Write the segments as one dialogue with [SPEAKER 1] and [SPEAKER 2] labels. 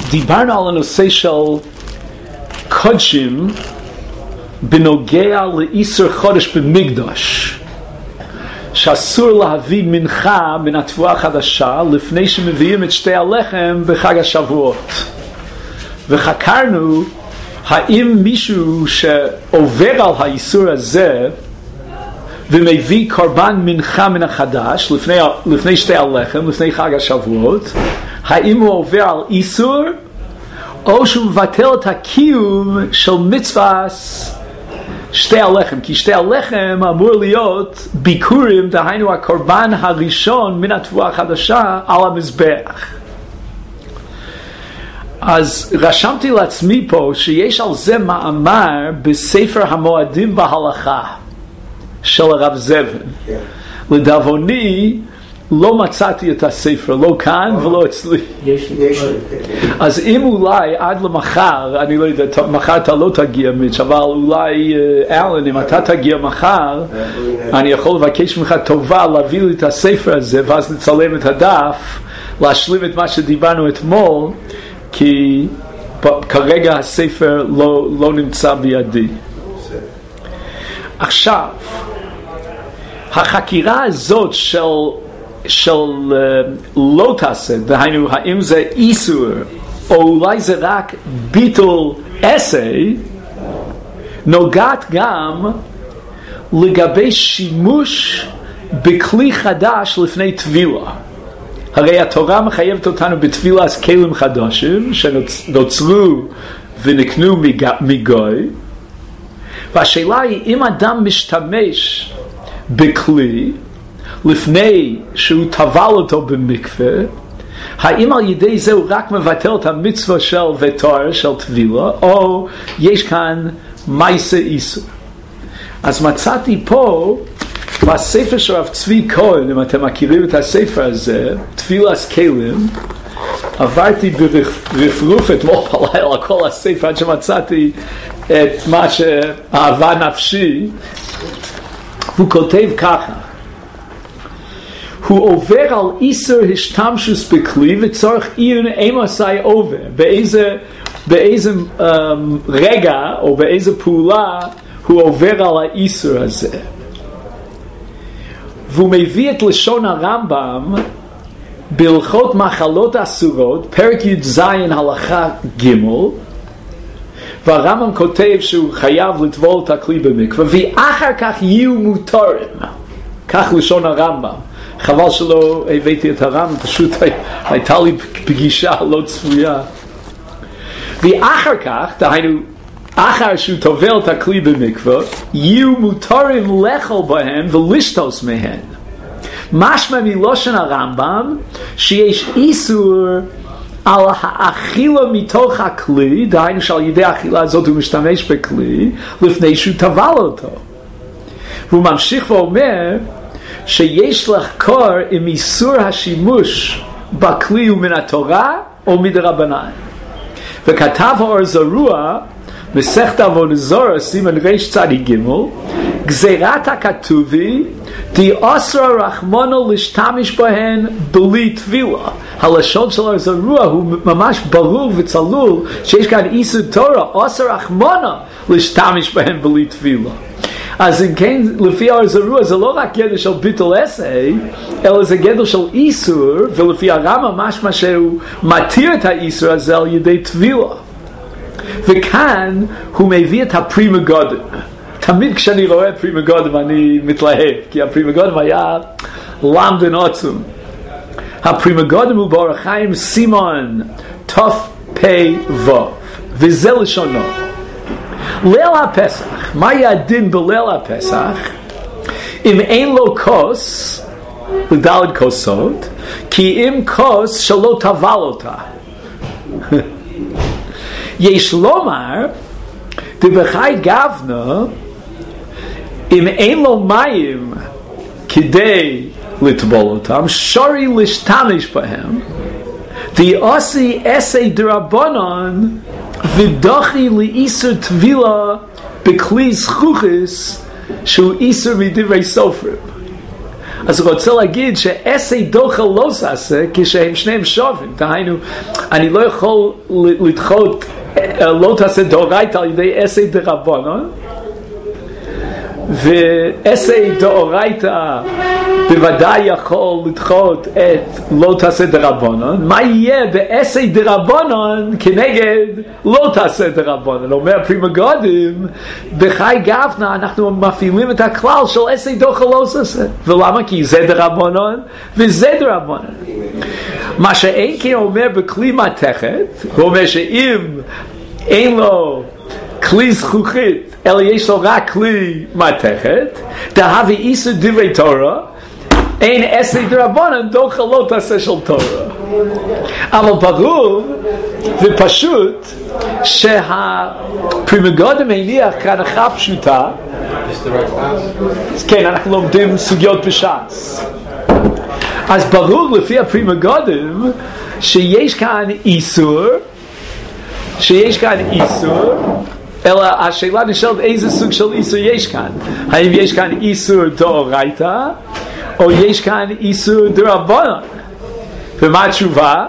[SPEAKER 1] דיברנו על הנושא של קודשים בנוגע לאיסור חודש במקדש, שאסור להביא מנחה מן התבואה החדשה לפני שמביאים את שתי הלחם בחג השבועות. וחקרנו האם מישהו שעובר על האיסור הזה ומביא קורבן מנחה מן החדש לפני שתי הלחם, לפני חג השבועות, האם הוא עובר על איסור או שהוא מבטל את הקיום של מצוות שתי הלחם, כי שתי הלחם אמור להיות ביקורים, דהיינו הקורבן הראשון מן התבואה החדשה על המזבח. אז רשמתי לעצמי פה שיש על זה מאמר בספר המועדים בהלכה של הרב זבן. לדאבוני לא מצאתי את הספר, לא כאן ולא אצלי. אז אם אולי עד למחר, אני לא יודע, מחר אתה לא תגיע מיץ', אבל אולי אלן, אם אתה תגיע מחר, אני יכול לבקש ממך טובה להביא לי את הספר הזה, ואז נצלם את הדף, להשלים את מה שדיברנו אתמול, כי כרגע הספר לא נמצא בידי. עכשיו, החקירה הזאת של לא תעשה, דהיינו האם זה איסור או אולי זה רק ביטול אסי, נוגעת גם לגבי שימוש בכלי חדש לפני טבילה. הרי התורה מחייבת אותנו בתפילת כלים חדשים שנוצרו ונקנו מגוי, והשאלה היא אם אדם משתמש בכלי לפני שהוא טבל אותו במקווה, האם על ידי זה הוא רק מבטל את המצווה של ותואר של טבילה, או יש כאן מעשה איסור. אז מצאתי פה בספר של הרב צבי כהן, אם אתם מכירים את הספר הזה, תפילת כלים, עברתי ברפרוף אתמול בלילה על כל הספר עד שמצאתי את מה שאהבה נפשי. הוא כותב ככה: הוא עובר על איסור השתמשוס בכלי וצורך עיון אימוסי עובר, באיזה רגע או באיזה פעולה הוא עובר על האיסור הזה. והוא מביא את לשון הרמב"ם בהלכות מחלות אסורות, פרק י"ז הלכה ג', והרמב"ם כותב שהוא חייב לטבול את הכלי במקווה, ואחר כך יהיו מותרים. כך לשון הרמב"ם. חבל שלא הבאתי את הרמב"ם, פשוט הייתה לי פגישה לא צפויה. ואחר כך, דהיינו, אחר שהוא טובל את הכלי במקווה, יהיו מותרים לאכול בהם ולשתות מהם. משמע מלושן הרמב"ם שיש איסור על האכילה מתוך הכלי, דהיינו שעל ידי האכילה הזאת הוא משתמש בכלי לפני שהוא טבל אותו. והוא ממשיך ואומר שיש לחקור אם איסור השימוש בכלי הוא מן התורה או מדרבנן. וכתב האור זרוע מסכת עבודה זרה סימן רצ"ג, גזירת הכתובי דאסר רחמנא להשתמש בהן בלי טבילה. הלשון של האור זרוע הוא ממש ברור וצלול שיש כאן איסור תורה, אסר רחמנא להשתמש בהן בלי טבילה. אז אם כן, לפי האור זרוע זה לא רק גדר של ביטול אסי, אלא זה גדר של איסור, ולפי הרמב"ם משמע שהוא מתיר את האיסור הזה על ידי טבילה. וכאן הוא מביא את הפרימה גודם. תמיד כשאני רואה פרימה גודם אני מתלהב, כי הפרימה גודם היה למדן עצום. הפרימה גודם הוא באור החיים סימן תפ"ו, וזה לשונו. ליל הפסח, מה יהיה הדין בליל הפסח? אם אין לו כוס, לדלת כוסות, כי אם כוס שלא טבל אותה. יש לומר, דבחי גבנה, אם אין לו מים כדי לטבול אותם, שורי להשתמש בהם, דאסי אסי דרבנן, ודוחי לאיסור טבילה בכלי זכוכס שהוא איסור מדברי סופרים. אז הוא רוצה להגיד שעשה דוחה לא סעשה כשהם שניהם שווים. דהיינו, אני לא יכול לדחות לא תעשה דאורייתא על ידי עשה דרבנן, ועשה דאורייתא בוודאי יכול לדחות את לא תעשה דרבנן. מה יהיה בעשה דרבנן כנגד לא תעשה דרבנן? אומר פרימה גודים, בחי גפנה אנחנו מפעילים את הכלל של עשה דוחה לא סעשה. ולמה? כי זה דרבנן וזה דרבנן. מה שאין כן אומר בכלי מתכת, הוא אומר שאם אין לו כלי זכוכית אלא יש לו רק כלי מתכת, דהווה איסור דברי תורה, אין עשה דרבנן דוחה לא תעשה של תורה. אבל ברור ופשוט שהפרימה גודים הניח כהנחה פשוטה. כן, אנחנו לומדים סוגיות בש"ס. אז ברור לפי הפרימה גודים שיש כאן איסור, אלא השאלה נשאלת איזה סוג של איסור יש כאן. האם יש כאן איסור דאורייתא או יש כאן איסור דרבנן? ומה התשובה?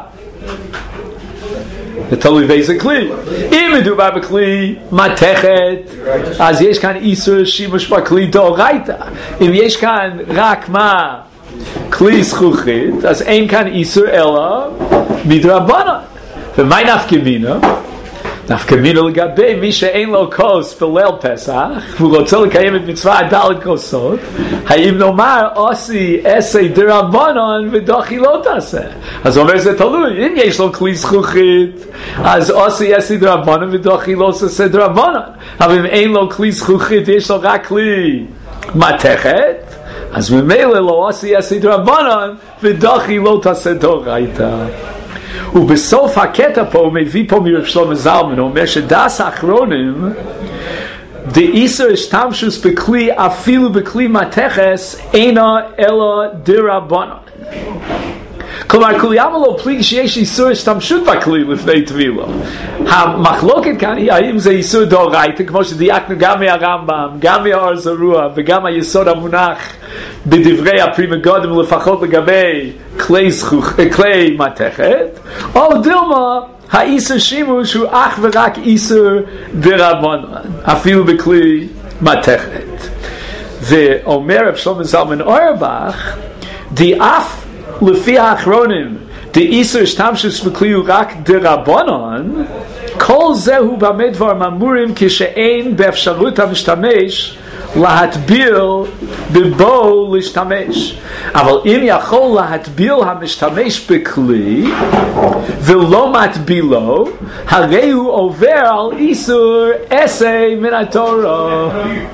[SPEAKER 1] זה תלוי באיזה כלי. אם מדובר בכלי מתכת, אז יש כאן איסור שימוש בכלי דאורייתא. אם יש כאן רק מה? כלי זכוכית, אז אין כאן איסור אלא מדרבנן. ומה נפקא מינה? נפקא מינה לגבי מי שאין לו כוס בליל פסח והוא רוצה לקיים את מצווה ד' כוסות, האם נאמר עשי עשה דרבנן ודוחי לא תעשה? אז הוא אומר זה תלוי. אם יש לו כלי זכוכית אז עשי עשה דרבנן ודוחי לא תעשה דרבנן, אבל אם אין לו כלי זכוכית יש לו רק כלי מתכת, אז ממילא לא עשי עשה דרבנן ודוחי לא תעשה דאורייתא. ובסוף הקטע פה הוא מביא פה מרב שלמה זלמן, הוא אומר שדס האחרונים דאיסור השתמשוס בכלי אפילו בכלי מתכס אינה אלא דרבנן. כלומר, כולי עלמא לא פליג שיש איסור השתמשות בכלי לפני טבילה. המחלוקת כאן היא האם זה איסור דאורייתא, כמו שדייקנו גם מהרמב"ם, גם מהאור זרוע, וגם היסוד המונח בדברי הפרימה גודים, לפחות לגבי כלי מתכת, או דילמה, האיסור שימוש הוא אך ורק איסור דרבנן, אפילו בכלי מתכת. ואומר רב שלמה זלמן אוירבך, אף לפי האחרונים דאיסור השתמשוס בכלי הוא רק דרבנן, כל זהו במה דברים אמורים כשאין באפשרות המשתמש להטביל בבו להשתמש. אבל אם יכול להטביל המשתמש בכלי ולא מטבילו, הרי הוא עובר על איסור עשה מן התורה.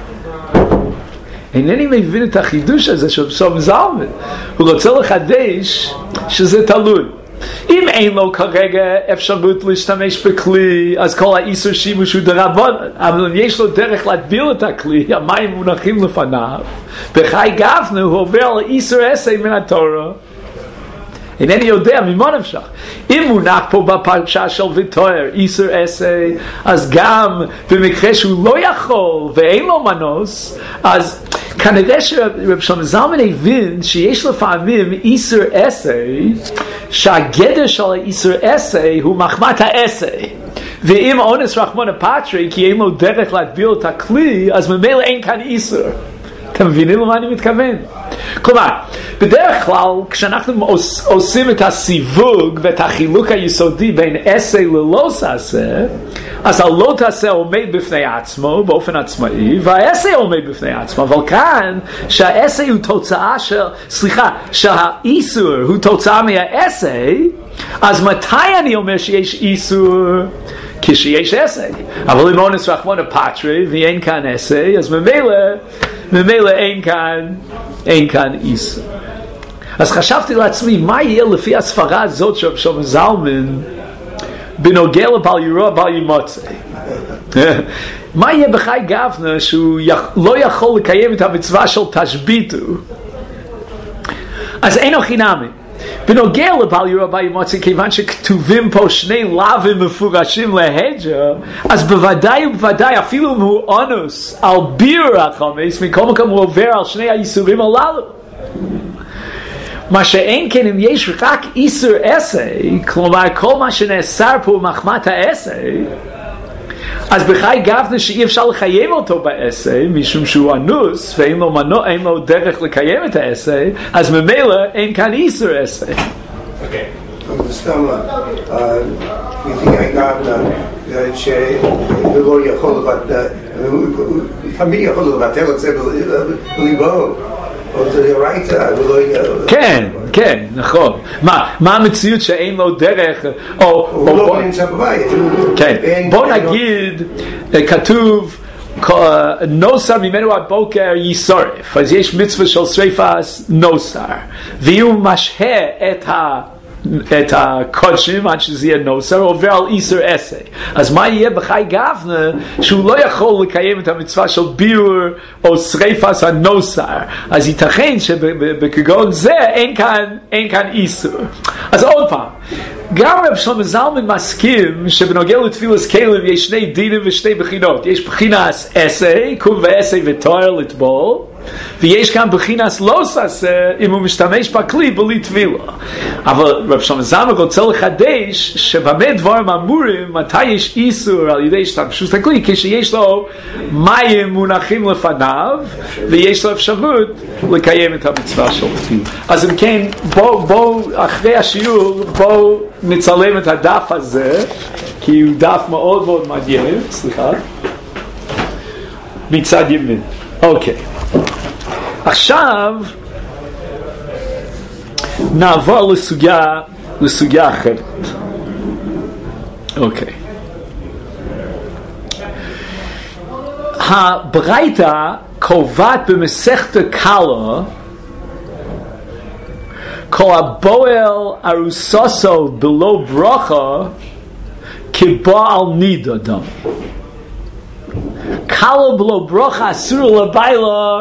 [SPEAKER 1] אינני מבין את החידוש הזה של שלמה זלמן. הוא רוצה לחדש שזה תלוי. אם אין לו כרגע אפשרות להשתמש בכלי, אז כל האיסור שימוש הוא דרבנן. אבל אם יש לו דרך להטביל את הכלי, המים מונחים לפניו, בחי גפנה הוא עובר על איסור עשה מן התורה. אינני יודע ממה נפשך. אם מונח פה בפרשה של ויתר איסור עשה, אז גם במקרה שהוא לא יכול ואין לו מנוס, אז כנראה שרב שלמה זלמן הבין שיש לפעמים איסור עשה שהגדר של האיסור עשה הוא מחמת העשה, ואם אונס רחמנא פטרי כי אין לו דרך להטביל את הכלי, אז ממילא אין כאן איסור. אתם מבינים למה אני מתכוון? כלומר, בדרך כלל כשאנחנו עושים את הסיווג ואת החילוק היסודי בין עשה ללא תעשה, אז הלא תעשה עומד בפני עצמו באופן עצמאי, והעשה עומד בפני עצמו. אבל כאן שהעשה הוא תוצאה שהאיסור הוא תוצאה מהעשה, אז מתי אני אומר שיש איסור? כשיש עשה. אבל אם אונס רחמנא פטרי ואין כאן עשה, אז ממילא אין כאן איסור. אז חשבתי לעצמי, מה יהיה לפי הספרה הזאת של שלמה זלמן בנוגע לבל ירוע בל ימוצא? מה יהיה בחי גפנה שהוא לא יכול לקיים את המצווה של תשביתו? אז אינו חינמי. בנוגע לבל ירוע בל ימוצא, כיוון שכתובים פה שני לאווים מפורשים להג'ה, אז בוודאי ובוודאי אפילו אם הוא אונוס על ביעור החומץ, מכל מקום הוא עובר על שני האיסורים הללו. מה שאין כן אם יש רק איסור עשה, כלומר כל מה שנאסר פה מחמת העשה, אז בחי גפנה שאי אפשר לחייב אותו בעשה, משום שהוא אנוס ואין לו דרך לקיים את העשה, אז ממילא אין כאן איסור עשה.
[SPEAKER 2] אוקיי. סתם, יתיגי גפנה שלא יכול לבטל, תמיד יכול לבטל את זה בליבו.
[SPEAKER 1] כן, כן, נכון. מה המציאות שאין לו דרך, בוא נגיד, כתוב נוסר ממנו הבוקר ישרף, אז יש מצווה של שריפת נוסר, והוא משהה את הקודשים עד שזה יהיה נוסר, עובר על איסור עשה. אז מה יהיה בחי גפנה שהוא לא יכול לקיים את המצווה של ביור או שריפת הנוסר? אז ייתכן שבכגון זה אין כאן איסור. אז עוד פעם, גם רב שלמה זלמן מסכים שבנוגע לתפילת כלים יש שני דינים ושתי בחינות. יש בחינת עשה, קום ועשה ותואר לטבול, ויש כאן בחינס לא עשה אם הוא משתמש בכלי בלי טבילה. אבל רב שלמה זלמן רוצה לחדש שבמה דברים אמורים מתי יש איסור על ידי השתמשות הכלי, כשיש לו מים מונחים לפניו ויש לו אפשרות לקיים את המצווה של תפילה. אז אם כן, בואו אחרי השיעור בואו נצלם את הדף הזה, כי הוא דף מאוד מאוד מעניין. סליחה, מצד ימין. אוקיי, עכשיו נעבור לסוגיה אחרת. אוקיי, הברייתא קובעת במסכת קלה כל הבועל ארוסוסו בלא ברכה כבעל נידה דם. קלה בלא ברכה אסור לבעלה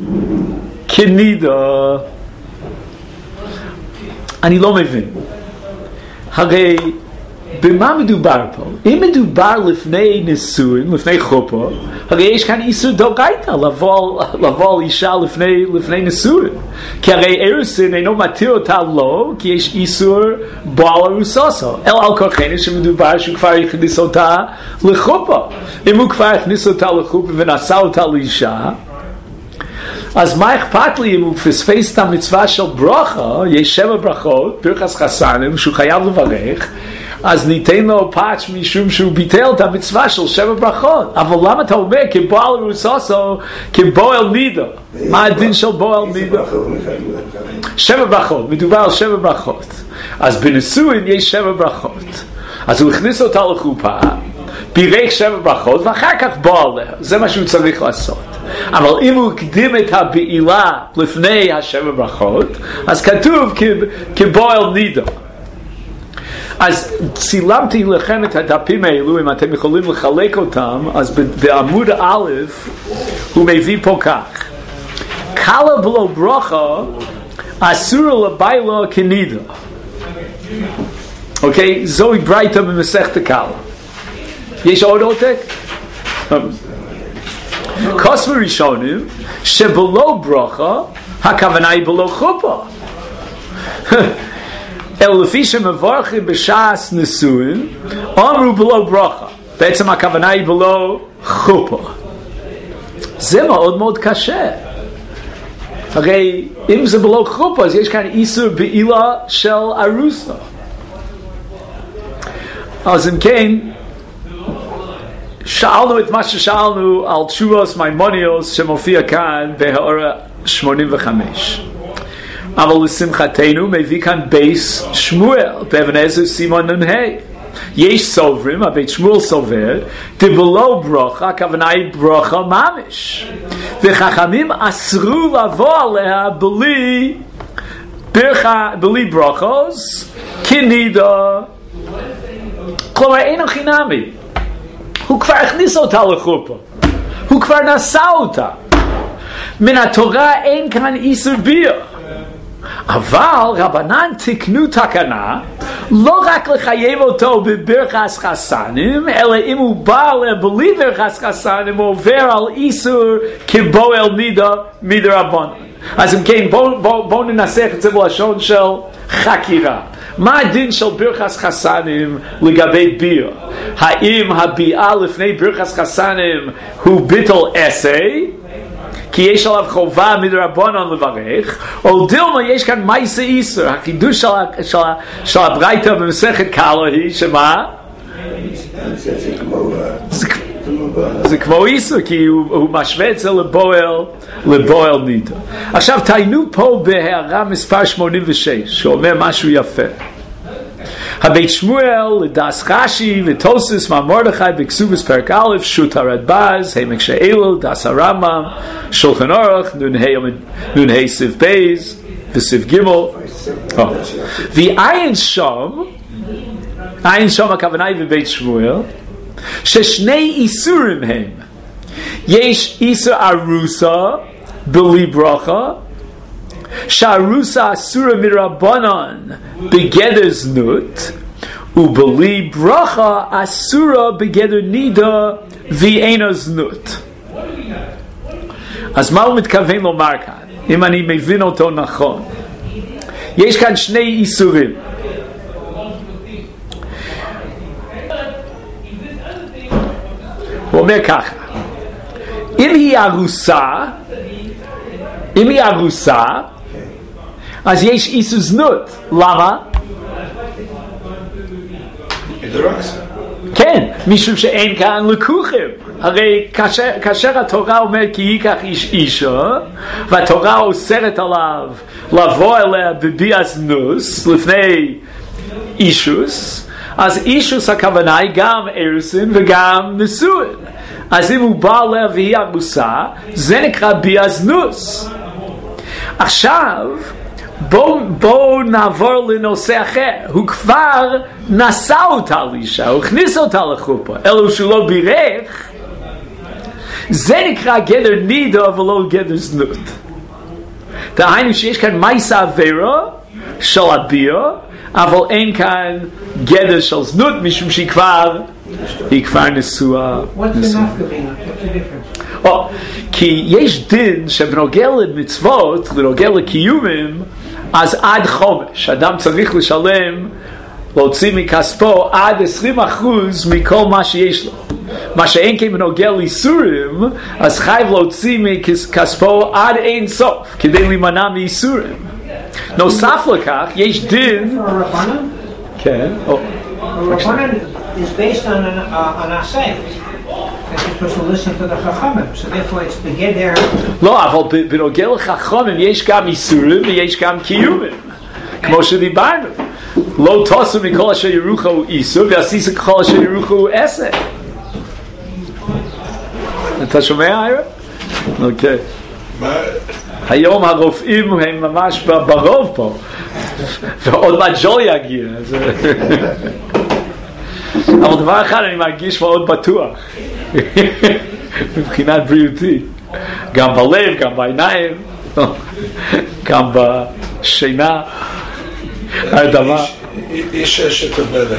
[SPEAKER 1] כנידה. אני לא מבין, הרי במה מדובר פה? אם מדובר לפני נישואין, לפני חופה, הרי יש כאן איסור דאורייתא לבוא על אישה לפני נישואין, כי הרי אירוסין אינו מתיר אותה לא, כי יש איסור בעל ארוסוסו, אלא על כורחנו שמדובר שהוא כבר הכניס אותה לחופה. אם הוא כבר הכניס אותה לחופה ונשא אותה לאישה, אז מה אכפת לי אם הוא פספס את המצווה של ברכה? יש 7 ברכות, ברכת חסנים, שהוא חייב לברך, אז ניתן לו פאץ' משום שהוא ביטל את המצווה של 7 ברכות. אבל למה אתה אומר כבועל ארוסוסו כבועל נידה? מה הדין של בועל נידה? 7 ברכות, מדובר על 7 ברכות. אז בנישואין יש 7 ברכות, אז הוא הכניס אותה לחופה, בירך 7 ברכות ואחר כך בוא עליה. זה מה שהוא צריך לעשות. אבל אם הוא הקדים את הבעילה לפני 7 ברכות, אז כתוב כבועל נידה. אז צילמתי לכם את הדפים האלו, אם אתם יכולים לחלק אותם. אז בעמוד א' הוא מביא פה כך: קלה בלא ברכה אסור לבעלה כנידה. אוקיי, זוהי ברייתא במסכת קלה. יש עוד עותק? כוסף ראשונים שבלא ברכה הכוונה היא בלא חופה. אלא לפי שמברכים בשעס נישואין אמרו בלא ברכה, בעצם הכוונה היא בלא חופה. זה מאוד מאוד קשה. הרי אם זה בלא חופה אז יש כאן איסור בעילה של ארוסה. אז אם כן שאלנו את מה ששאלנו על תשובות מימוניוס שמופיע כאן בהאורה 85. אבל לשמחתנו מביא כאן בייס שמואל באבן עזרא סימן נ"ה. יש סוברים, הבית שמואל סובר, דבלא ברכה הכוונה היא ברכה ממש, וחכמים אסרו לבוא עליה בלי ברכות כנידה. כלומר אין חינמי, הוא כבר הכניס אותה לחופה, הוא כבר נשא אותה. מן התורה אין כאן איסור ביה. אבל רבנן תקנו תקנה לא רק לחייב אותו בברכת חסנים, אלא אם הוא בא בלי ברכת חסנים הוא עובר על איסור כבועל נידה מדרבנן. אז אם כן, בואו ננסח את זה בלשון של חקירה. מה הדין של ברכס חסנים לגבי ביר? האם הביאה לפני ברכס חסנים הוא ביטל אסי, כי יש עליו חובה מדרבנן לברך, או דילמה יש כאן מייסה איסור? החידוש של הברייתא במסכת קלו היא שמה? זה כמו איסור, כי הוא משווה את זה לבועל נידו. עכשיו תעיינו פה בהערה מספר 86 שאומר משהו יפה. הבית שמואל לדס רש"י ותוספות מרדכי בכסובס פרק א' שו"ת הרדב"ז העמק שאלות דס הרמב"ם שולחן אורך נ"ה ס"ב בייז וס"ג ועין שם הכוונה היא בבית שמואל ששני איסורים הם. יש איסור ארוסה בלי ברכה, שהארוסה אסורה מרבנן בגדר זנות, ובלי ברכה אסורה בגדר נידה ואינה זנות. אז מה הוא מתכוון לומר כאן? אם אני מבין אותו נכון, יש כאן שני איסורים. הוא אומר ככה, אם היא ארוסה, אז יש איסור זנות. למה? כן, משום שאין כאן לקוחים. הרי כאשר התורה אומרת כי ייקח איש אישה, והתורה אוסרת עליו לבוא אליה בביאה זנוס לפני אישוס, אז אישוס הכוונה היא גם ארוסין וגם נשואין. אז אם הוא בא אליה והיא ארוסה, זה נקרא ביאה זנוס. עכשיו בואו נעבור לנושא אחר. הוא כבר נשא אותה לאישה, הוא הכניס אותה לחופה, אלא שהוא לא בירך. זה נקרא גדר נידה ולא גדר זנות. דהיינו שיש כאן מייסה עבירה של הביאה, אבל אין כאן גדר של זנות משום שהיא כבר נשואה.
[SPEAKER 3] What's the nafkamina? What's the difference?
[SPEAKER 1] כי יש דין שבנוגע למצוות, לנוגע לקיומים, אז עד חומש אדם צריך לשלם, להוציא מכספו עד 20% מכל מה שיש לו. מה שאין כן בנוגע לאיסורים, אז חייב להוציא מכספו עד אין סוף כדי להימנע מאיסורים. נוסף לכך יש דין. כן.
[SPEAKER 3] Rabbanan is based on an asay. You're supposed to listen to the Chachamim, so therefore it's begeder.
[SPEAKER 1] לא, אבל בנוגע לחכמים יש גם איסורים ויש גם קיומים, כמו שדיברנו. לא תעשו מכל אשר ירוחו הוא איסור, ועשיתם ככל אשר ירוחו הוא עשר. אתה שומע, איירה? אוקיי. היום הרופאים הם ממש ברוב פה, ועוד מעט ג'ול יגיע. אבל דבר אחד אני מרגיש מאוד בטוח מבחינת בריאותי, גם בלב, גם בעיניים, גם בשינה, הרדמה.
[SPEAKER 4] יש אשת אומרת,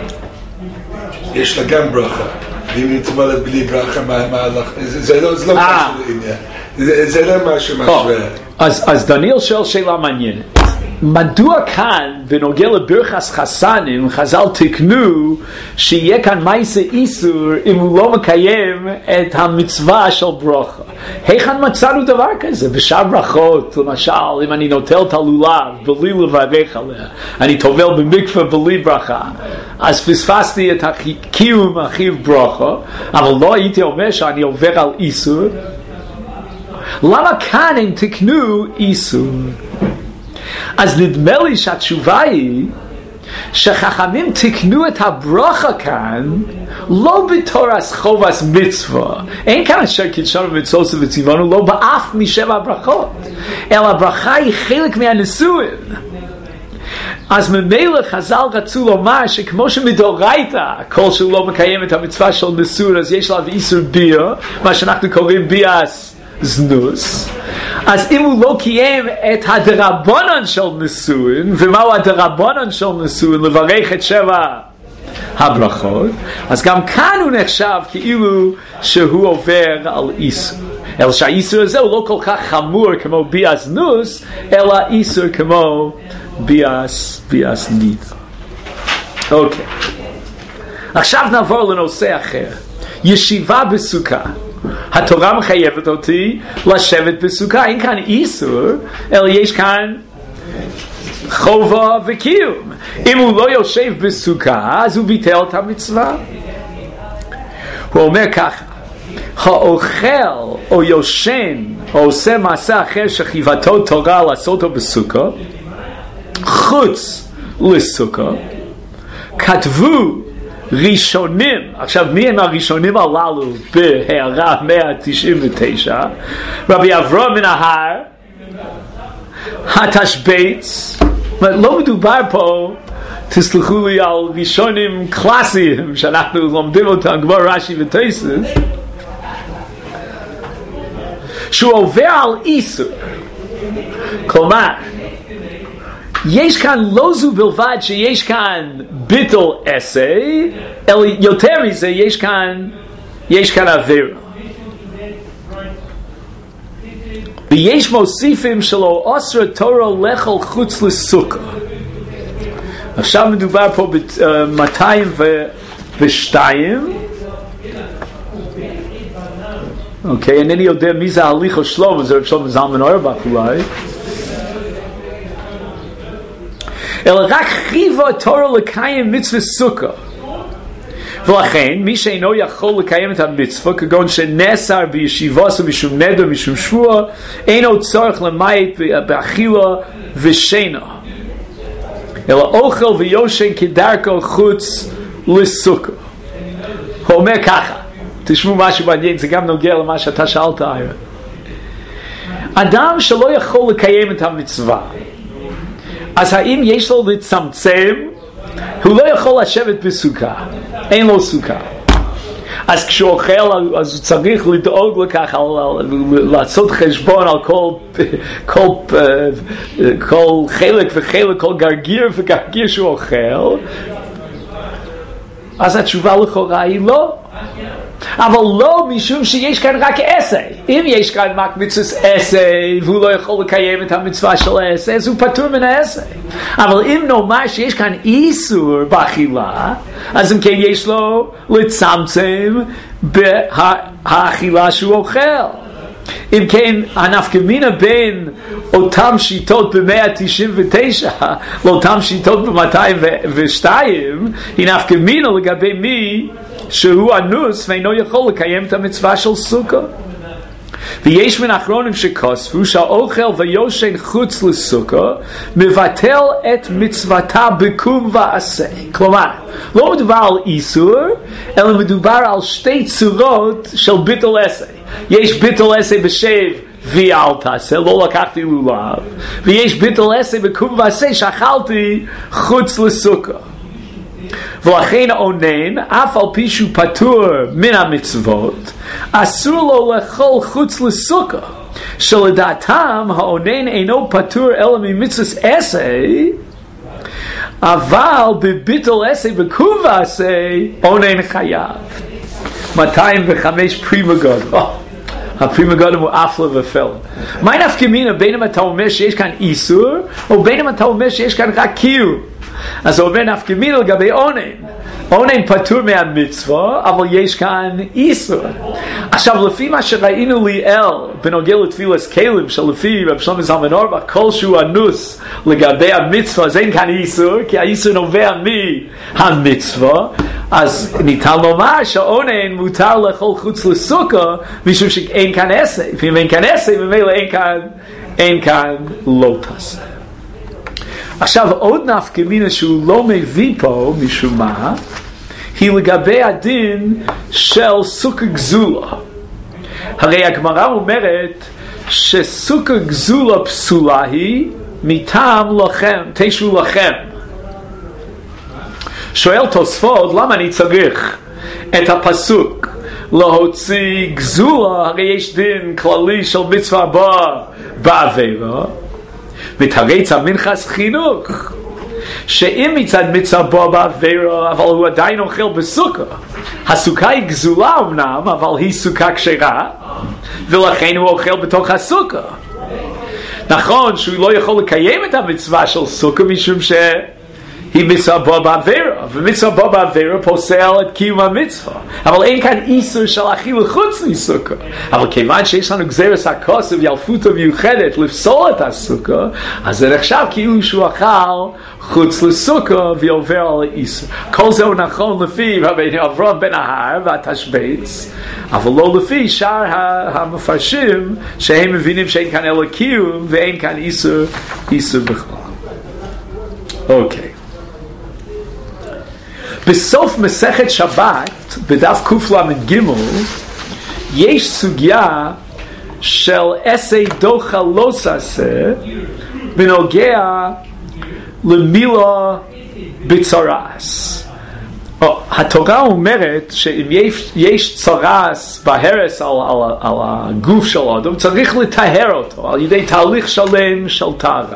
[SPEAKER 4] יש לה גם ברכה, ואם נתמלת בלי ברכה, זה לא קשור לעניין, זה לא משהו משווה.
[SPEAKER 1] אז דניאל שואל שאלה מעניינת, מדוע כאן בנוגע לברכס חסנים חז"ל תקנו שיהיה כאן מייסה איסור אם הוא לא מקיים את המצווה של ברכה? היכן מצאנו דבר כזה? בשאר ברכות, למשל אם אני נוטל את הלולב בלי לברך עליה, אני טובל במקווה בלי ברכה, אז פספסתי את הקיום החיוב ברכה, אבל לא הייתי אומר שאני עובר על איסור. למה כאן הם תקנו איסור? אז נדמה לי שהתשובה היא שחכמים תקנו את הברכה כאן לא בתור חובת מצווה, אין כאן אשר קידשנו ומצוות וציוונו לא באף משבע הברכות, אלא הברכה היא חלק מהנישואין. אז ממילא חז"ל רצו לומר שכמו שמדאורייתא כל שהוא לא מקיים את המצווה של נישואין אז יש עליו איסור ביאה, מה שאנחנו קוראים ביאס זנוס. אז אם הוא לא קיים את הדרבנן של נישואין, ומהו הדרבנן של נישואין? לברך את שבע הברכות, אז גם כאן הוא נחשב כאילו שהוא עובר על איסור. אלא שהאיסור הזה הוא לא כל כך חמור כמו ביאס נוס, אלא איסור כמו ביאס נידה. אוקיי. עכשיו נעבור לנושא אחר. ישיבה בסוכה. התורה מחייבת אותי לשבת בסוכה. אין כאן איסור, אלא יש כאן חובה וקיום. אם הוא לא יושב בסוכה, אז הוא ביטל את המצווה. הוא אומר ככה, האוכל או יושן או עושה מעשה אחר שחייבתו תורה לעשותו בסוכה, חוץ לסוכה, כתבו ראשונים, עכשיו מי הם הראשונים הללו בהערה 199? רבי אברהם מן ההר, התשבץ, לא מדובר פה, תסלחו לי, על ראשונים קלאסיים שאנחנו לומדים אותם כמו רש"י וטייסס, שהוא עובר על איסור. כלומר, יש כאן לא זו בלבד שיש כאן ביטל אסי, אלא יותר מזה יש כאן עבירה. ויש מוסיפים שלא אסר תורה לאכול חוץ לסוכה. עכשיו מדובר פה ב-202. אוקיי, אינני יודע מי זה הליך או שלום, זה רב שלום זלמן אוירבך אולי. אלא רק חייבה התורה לקיים מצווה סוכה. ולכן מי שאינו יכול לקיים את המצווה, כגון שנאסר בישיבות משום נדר משום שבוע, אינו צורך למעט באכילה ושינה, אלא אוכל ויושן כדרכו חוץ לסוכה. הוא אומר ככה, תשמעו משהו מעניין, זה גם נוגע למה שאתה שאלת היום. אדם שלא יכול לקיים את המצווה, אז האם יש לו לצמצם? הוא לא יכול לשבת בסוכה, אין לו סוכה. אז כשהוא אוכל, אז הוא צריך לדאוג לכך, לעשות חשבון על כל חלק וחלק, כל גרגיר וגרגיר שהוא אוכל. אז התשובה לכאורה היא לא. אבל לא משום שיש כאן רק עשה. אם יש כאן רק מצוות עשה והוא לא יכול לקיים את המצווה של עשה, אז הוא פטור מן העשה. אבל אם נאמר שיש כאן איסור באכילה, אז אם כן יש לו לצמצם באכילה שהוא אוכל. אם כן, הנפקא מינה בין אותם שיטות ב-199 לאותם שיטות ב-202 היא נפקא מינה לגבי מי שהוא אנוס ואינו יכול לקיים את המצווה של סוכה. ויש מן האחרונים שכוספו שהאוכל ויושן חוץ לסוכה מבטל את מצוותה בקום ועשה. כלומר, לא מדובר על איסור, אלא מדובר על שתי צורות של ביטול עשה. יש ביטול עשה בשב ואל תעשה, לא לקחתי לולב, ויש ביטול עשה בקום ועשה שאכלתי חוץ לסוכה. ולכן עונן, אף על פי שהוא פטור מן המצוות, אסור לו לאכול חוץ לסוכה, שלדעתם העונן אינו פטור אלא ממצוות עשה, אבל בביטול עשה בקום ועשה עונן חייב. 205 פרימה גודל. הפרימה גודל הוא אפלה ופלה. מה נפקא מינה בין אם אתה אומר שיש כאן איסור, או בין אם אתה אומר שיש כאן רק קיום? אז הוא אומר נפקא מינה לגבי עונן. עונן פטור מהמצווה, אבל יש כאן איסור. עכשיו, לפי מה שראינו ליאל בנוגע לתפילת כלים, שלפי רב שלמה זלמן אוירבך, כל שהוא אנוס לגבי המצווה, אז אין כאן איסור, כי האיסור נובע מהמצווה, אז ניתן לומר שהעונן מותר לאכול חוץ לסוכה, משום שאין כאן עשה. ואם אין כאן עשה, ממילא אין כאן לא תעשה. עכשיו עוד נפקא מינה שהוא לא מביא פה משום מה, היא לגבי הדין של סוכה גזולה. הרי הגמרא אומרת שסוכה גזולה פסולה היא מטעם לכם, תשו לכם. שואל תוספות, למה אני צריך את הפסוק להוציא גזולה? הרי יש דין כללי של מצווה בעבירה, מתרץ המנחס חינוך. שאם מצד מצווה בו בעבירה, אבל הוא עדיין אוכל בסוכה. הסוכה היא גזולה אמנם, אבל היא סוכה כשרה, ולכן הוא אוכל בתוך הסוכה. נכון שהוא לא יכול לקיים את המצווה של סוכה, משום שהיא מצווה בו בעבירה, ומצווה בו בעבירה פוסל את קיום המצווה. אבל אין כאן איסור של אכילה חוץ מסוכה. אבל כיוון שיש לנו גזירת הכוסף וילפות מיוחדת לפסול את הסוכה, אז זה נחשב כאילו שהוא אכל חוץ לסוכה ועובר על האיסור. כל זה הוא נכון לפי רבי אברהם בן ההר והתשבץ, אבל לא לפי שאר המפרשים שהם מבינים שאין כאן אלא קיום ואין כאן איסור בכלל. אוקיי. בסוף מסכת שבת, בדף קל"ג, יש סוגיה של עשה דוחה לא תעשה בנוגע למילה בצרס. התורה אומרת שאם יש צרס בהרס על הגוף של האדם, צריך לטהר אותו על ידי תהליך שלם של טהרה.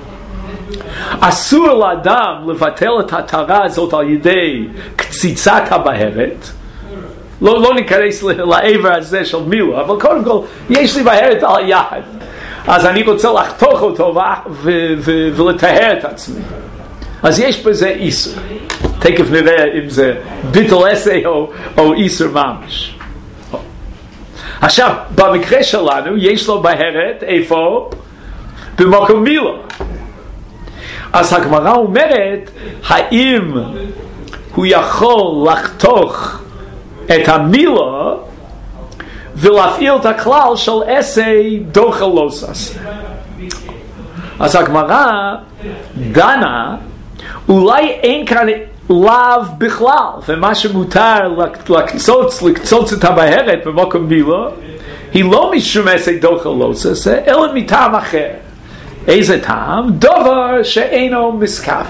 [SPEAKER 1] אסור לאדם לבטל את הטהרה הזאת על ידי קציצת הבהרת. לא ניכנס לעבר הזה של מילו, אבל קודם כל יש לי בהרת על היד, אז אני רוצה לחתוך אותו ולטהר את עצמי, אז יש בזה איסור. תכף נראה אם זה ביטול עשה או איסור ממש. עכשיו במקרה שלנו יש לו בהרת איפה? במקום מילו. אז הגמרא אומרת, האם הוא יכול לחתוך את המילה ולהפעיל את הכלל של עשה דוחה לא תעשה? אז הגמרא דנה, אולי אין כאן לאו בכלל, ומה שמותר לקצוץ את הבהרת במקום מילה, היא לא משום עשה דוחה לא תעשה, אלא מטעם אחר. איזה טעם? דבר שאינו מתכוון.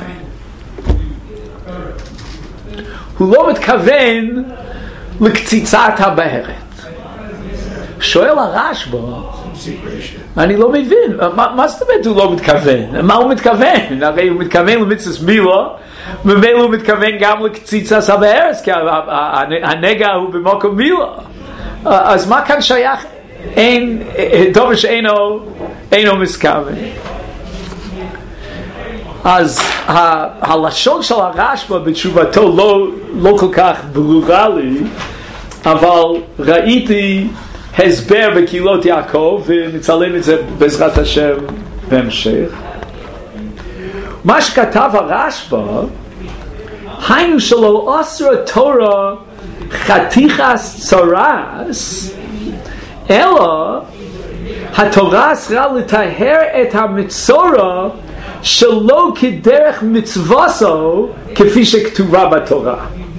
[SPEAKER 1] הוא לא מתכוון לקציצת הבהרת. שואל הרשב"א, אני לא מבין, מה זאת אומרת הוא לא מתכוון? מה הוא מתכוון? הרי הוא מתכוון למצוות מילה, וממילא הוא מתכוון גם לקציצת הבהרת, כי הנגע הוא במקום מילה. אז מה כאן שייך? אין דבר שאינו מתכוון. אז הלשון של הרשב"א בתשובתו לא כל כך ברורה לי, אבל ראיתי הסבר בקהילות יעקב ונצלם את זה בעזרת השם בהמשך. מה שכתב הרשב"א, היינו שלא אסר התורה חתיכת צרס, אלא התורה אסרה לטהר את המצורע שלא כדרך מצווסו כפי שכתובה בתורה.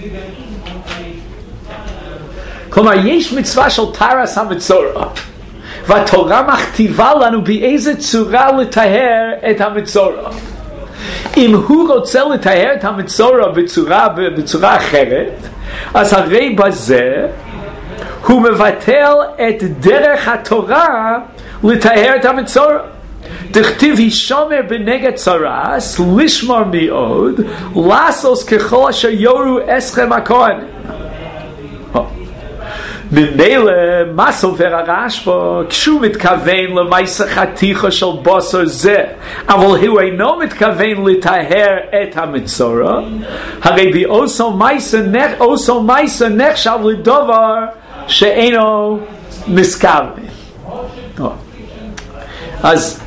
[SPEAKER 1] כלומר יש מצווה של טהרת המצורע, והתורה מכתיבה לנו באיזה צורה לטהר את המצורע. אם הוא רוצה לטהר את המצורע בצורה אחרת, אז הרי בזה הוא מבטל את דרך התורה לטהר את המצורע. דכתיב הישמר בנגד צרס, לשמור מאוד, לעשות ככל אשר יורו אסכם הכהנים. ממילא מה סובר הרשב"א? כשהוא מתכוון למעשה חתיכה של בשר זה, אבל הוא אינו מתכוון לטהר את המצורע, הרי באוסו מעשה נחשב לדבר שאינו מתכוון. אז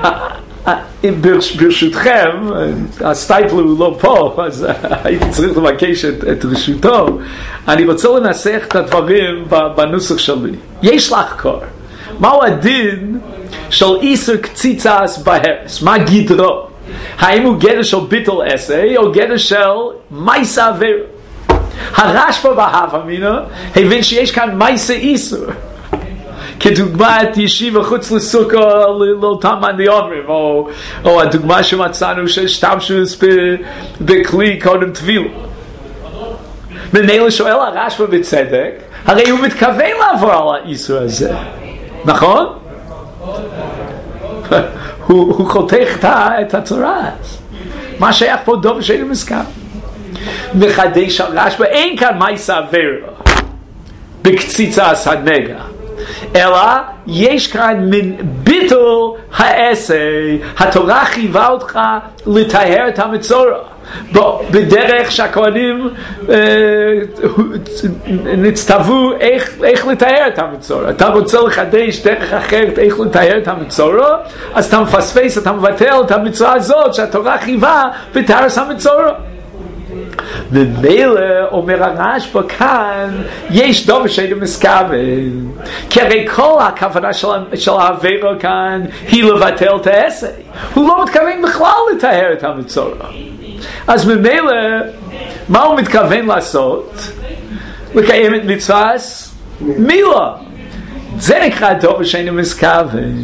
[SPEAKER 1] ברשותכם, הסטייפלר הוא לא פה, אז הייתי צריך לבקש את רשותו. אני רוצה לנסח את הדברים בנוסח שלי. יש לחקור מהו הדין של איסור קציצת בהרס, מה גדרו, האם הוא גדר של ביטול עשה או גדר של מעשה עבירה. הרשב"א בהווה אמינא הבין שיש כאן מעשה איסור, כדוגמת ישיבה חוץ לסוכה לאותם הנאמרים, או הדוגמה שמצאנו שהשתמשו בכלי קודם טבילה. ממילא שואל הרשב"א בצדק, הרי הוא מתכוון לעבור על האיסור הזה, נכון? הוא חותך את התורה. מה שייך פה דובר שאינו מסכם? מחדש הרשב"א, אין כאן מייסה עבירה בקציצה הסנגה, אלא יש כאן מן ביטול העשה. התורה חייבה אותך לטהר את המצורע בדרך שהכהנים נצטוו איך לטהר את המצורע. אתה רוצה לחדש דרך אחרת איך לטהר את המצורע, אז אתה מפספס, אתה מבטל את המצווה הזאת שהתורה חייבה בטהרת המצורע. ומילא אומר הרשב"א כאן יש דובר שאינו מסכוון, כי הרי כל הכוונה של העבירה כאן היא לבטל את העשה, הוא לא מתכוון בכלל לטהר את המצורע. אז ממילא מה הוא מתכוון לעשות? לקיים את מצוות מילה. זה נקרא דובר שאינו מסכוון.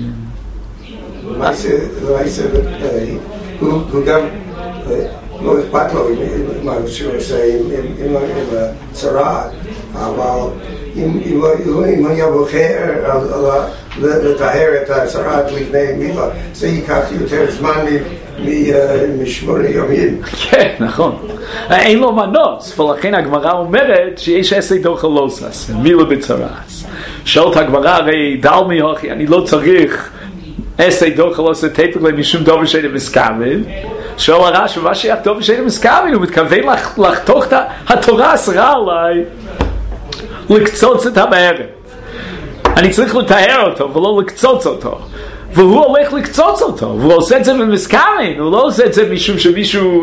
[SPEAKER 2] הוא גם לא אכפת לו מה שהוא עושה עם הצרה, אבל אם היה בוחר לטהר את הצרה לפני מילה, זה ייקח יותר זמן משמונה ימים.
[SPEAKER 1] כן, נכון. אין לו מנוס, ולכן הגמרא אומרת שיש עשה דוחלוסס, מילה בצרס. שואלת הגמרא, הרי דלמי הוכי, אני לא צריך עשה דוחלוסס תפק משום דובר שאינו מסכוון. שואל הרשב"א, מה שייך דובר שאינו מסכוון? הוא מתכוון לחתוך התורה אסרה עליי לקצוץ את המערת. אני צריך לטהר אותו ולא לקצוץ אותו, והוא הולך לקצוץ אותו, והוא עושה את זה במסכוון, הוא לא עושה את זה משום שמישהו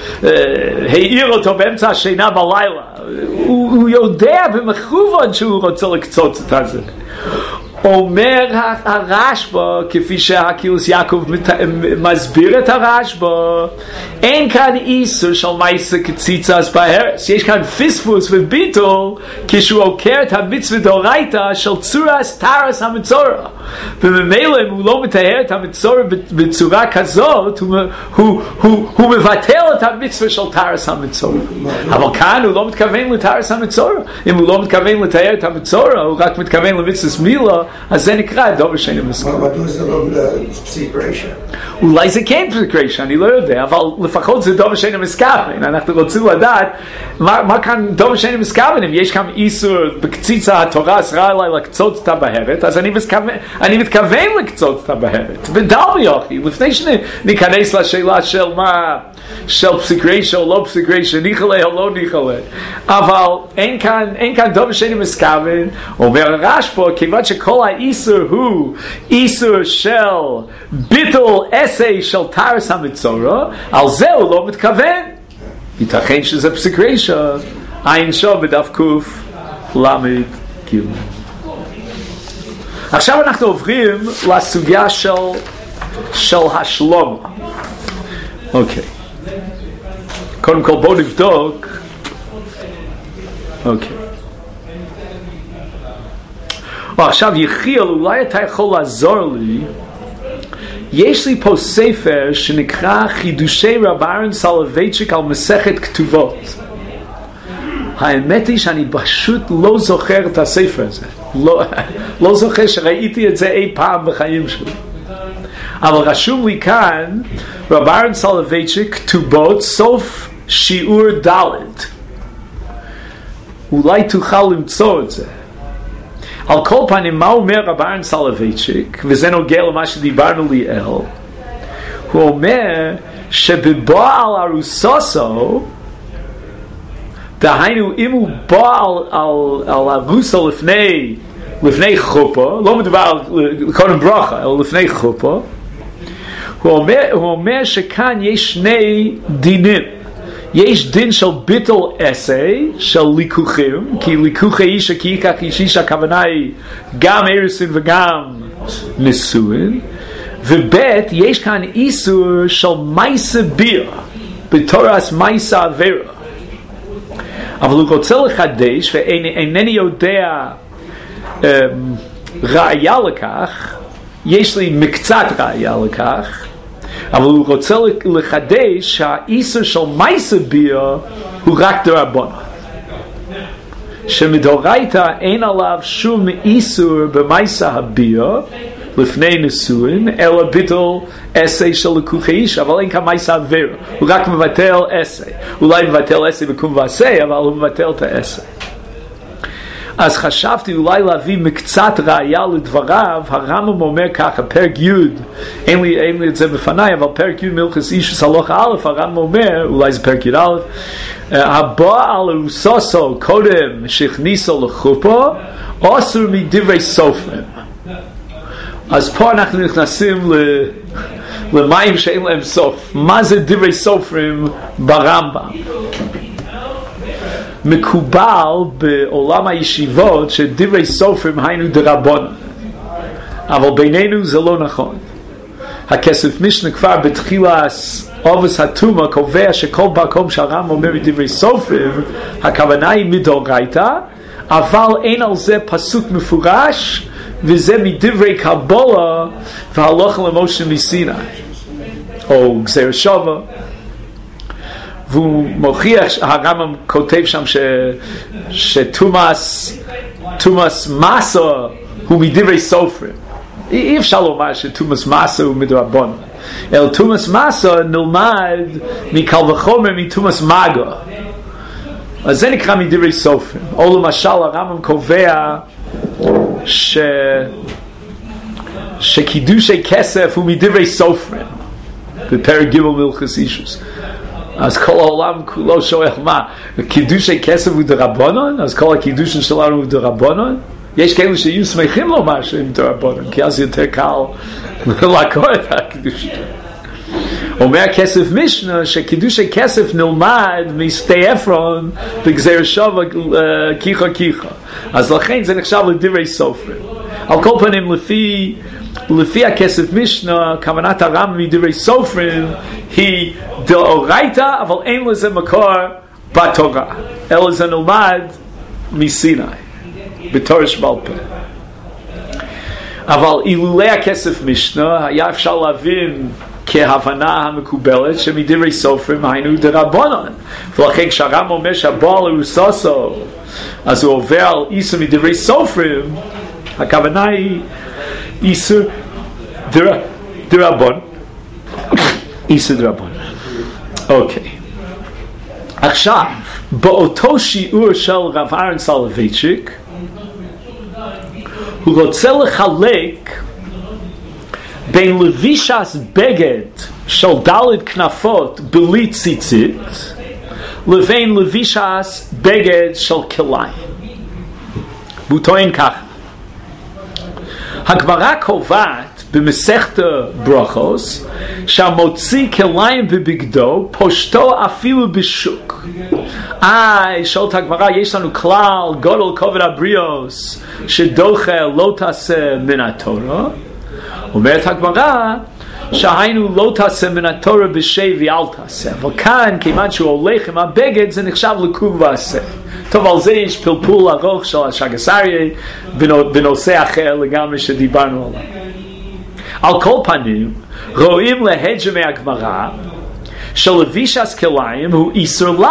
[SPEAKER 1] העיר אותו באמצע השינה בלילה. הוא יודע במכוון שהוא רוצה לקצוץ את זה. אומר הרשב"א, כפי שהקילוס יעקב מסביר את הרשב"א, אין כאן איסור של מייסה קציצה בהרס. יש כאן פספוס וביטול כשהוא עוקר את המצווה דאורייתא של צורס טהרס המצורע, וממילא אם הוא לא מטהר את המצורע בצורה כזאת, הוא מבטל את המצווה של טהרס המצורע. אבל כאן הוא לא מתכוון לטהרס המצורע. אם הוא לא מתכוון לטהר את המצורע, הוא רק מתכוון למצווה מילה, אז זה נקרא דובר שאינו מסכוון.
[SPEAKER 2] מדוע זה לא פסיק רשע?
[SPEAKER 1] אולי זה כן פסיק רשע, אני לא יודע, אבל לפחות זה דובר שאינו מסכוון. אנחנו רוצים לדעת מה כאן דובר שאינו מסכוון. אם יש כאן איסור בקציצה, התורה אסרה עליי לקצוץ את הבהרת, אז אני מתכוון לקצוץ את הבהרת. ודלמי הוכי, לפני שניכנס לשאלה של מה, של פסיק רשע או לא פסיק רשע, ניחלה או לא ניחלה, אבל אין כאן דובר שאינו מסכוון. אומר הרשב"א, כיוון שכל האיסור הוא איסור של ביטול עשה של טהרס המצורע, על זה הוא לא מתכוון. ייתכן שזה פסיק רשע. עין שוב בדף קוף למד גיל. עכשיו אנחנו עוברים לסוגיה של השלום. אוקיי. קודם כל בואו נבדוק. אוקיי. עכשיו יחיאל, אולי אתה יכול לעזור לי. יש לי פה ספר שנקרא חידושי רב אהרן סולובייצ'יק על מסכת כתובות. האמת היא שאני פשוט לא זוכר את הספר הזה. לא זוכר שראיתי את זה אי פעם בחיים שלי. אבל רשום לי כאן רב אהרן סולובייצ'יק כתובות סוף שיעור ד'. אולי תוכל למצוא את זה. על כל פנים, מה אומר רב אהרן סולובייצ'יק, וזה נוגע למה שדיברנו ליאל, הוא אומר שבבעל ארוסוסו, דהיינו אם הוא בא על ארוסו לפני חופה, לא מדובר על קודם ברכה, אלא לפני חופה, הוא אומר שכאן יש שני דינים. יש דין של ביטל עשה, של ליקוחים, כי ליקוחי אישה כי ייקח אישה, הכוונה היא גם אירוסין וגם נישואין, ובית יש כאן איסור של מייסה ביר, בתורס מייסה עבירה. אבל הוא רוצה לחדש, ואינני יודע ראיה לכך, יש לי מקצת ראיה לכך, אבל הוא רוצה לחדש שהאיסור של מייסה ביר הוא רק דרבנן, שמדאורייתא אין עליו שום איסור במייסה הביר, לפני נישואין, אלא ביטל עשה של לקוחי אישה, אבל אין כאן מייסה עבירה, הוא רק מבטל עשה, אולי מבטל עשה בקום ועשה, אבל הוא מבטל את העשה. אז חשבתי אולי להביא מקצת ראיה לדבריו. הרמב"ם אומר ככה, פרק י', אין לי את זה בפניי, אבל פרק י' מלכס אישוס הלכה א', הרמב"ם אומר, אולי זה פרק י' א', הבעל הרוסוסו קודם שהכניסו לחופו, אוסר מדברי סופרים. אז פה אנחנו נכנסים למים שאין להם סוף. מה זה דברי סופרים ברמב"ם? מקובל בעולם הישיבות שדברי סופרים היינו דרבנן, אבל בינינו זה לא נכון. הכסף משנה כבר בתחילת אובס התומה קובע שכל מקום שהרמב"ם אומר מדברי סופרים, הכוונה היא מדאורייתא, אבל אין על זה פסוק מפורש, וזה מדברי קבלה והלכה למשה מסיני, או גזיר שווה. והוא מוכיח, הרמב"ם כותב שם שתומאס מסה הוא מדברי סופרים. אי אפשר לומר שתומאס מסה הוא מדרבנן, אלא תומאס מסה נלמד מקל וחומר מתומאס מגה, אז זה נקרא מדברי סופרים. או למשל הרמב"ם קובע שקידושי כסף הוא מדברי סופרים בפרק ג' מלכס אישוס. אז כל העולם כולו שואל מה, קידושי כסף הוא דרבנן? אז כל הקידושים שלנו הוא דרבנן? יש כאלה שיהיו שמחים לומר שהם דרבנן, כי אז יותר קל לעקור את הקידושים. אומר כסף משנה שקידושי כסף נלמד מסטי אפרון בגזיר שווה כיחה כיחה, אז לכן זה נחשב לדברי סופרים. על כל פנים לפי הכסף משנה, כוונת הרמב"ם מדברי סופרים היא דאורייתא, אבל אין לזה מקור בתורה, אלא זה נלמד מסיני בתורה שבעל פה. אבל אילולא הכסף משנה היה אפשר להבין כהבנה המקובלת שמדברי סופרים היינו דרבנן, ולכן כשהרמב"ם אומר שהבעל הרוסוסו אז הוא עובר על איסור מדברי סופרים, הכוונה היא איסור דרבנן. איסור דרבנן. אוקיי. עכשיו, באותו שיעור של רב אהרן סולובייצ'יק, הוא רוצה לחלק בין לבישת בגד של ד' כנפות בלי ציצית לבין לבישת בגד של כליים. והוא טוען כך, הגמרא קובעת במסכת ברכות שהמוציא כליים בבגדו פושטו אפילו בשוק. שואלת הגמרא, יש לנו כלל גודל כובד הבריאוס שדוחה לא תעשה מן התורה. אומרת הגמרא שהיינו לא תעשה מן התורה בשבי אל תעשה, אבל כאן כיוון שהוא הולך עם הבגד זה נחשב לקום ועשה. טוב, על זה יש פלפול ארוך של השגס אריה בנושא אחר לגמרי שדיברנו עליו. על כל פנים רואים להג'ה מהגמרא שלבישת כליים הוא איסור לאו,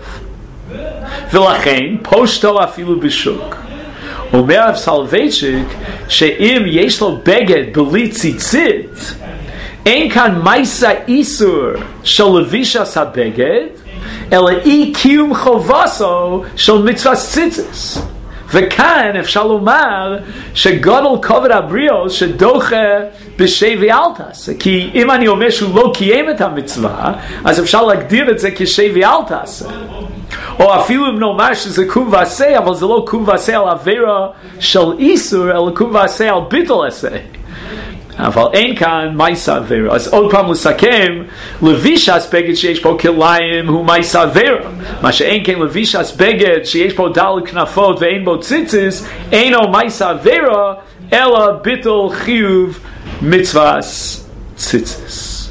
[SPEAKER 1] ולכן פושטו אפילו בשוק. אומר רב סולובייצ'יק שאם יש לו בגד בלי ציצית אין כאן מייסה איסור של לבישת הבגד, אלא אי קיום חובסו של מצוות ציציס. וכאן אפשר לומר שגודל כובד הבריאוס שדוחה בשבי אל תעשה, כי אם אני אומר שהוא לא קיים את המצווה אז אפשר להגדיר את זה כשבי אל תעשה. או אפילו אם נאמר שזה קום ועשה, אבל זה לא קום ועשה על עבירה של איסור, אלא קום ועשה על ביטול עשה. אבל אין כאן מייסה עבירה. אז עוד פעם לסכם, לבישת בגד שיש פה כליים הוא מייסה עבירה. מה שאין כן לבישת בגד שיש פה ד' כנפות ואין בו ציציס, אינו מייסה עבירה, אלא ביטול חיוב מצוות ציציס.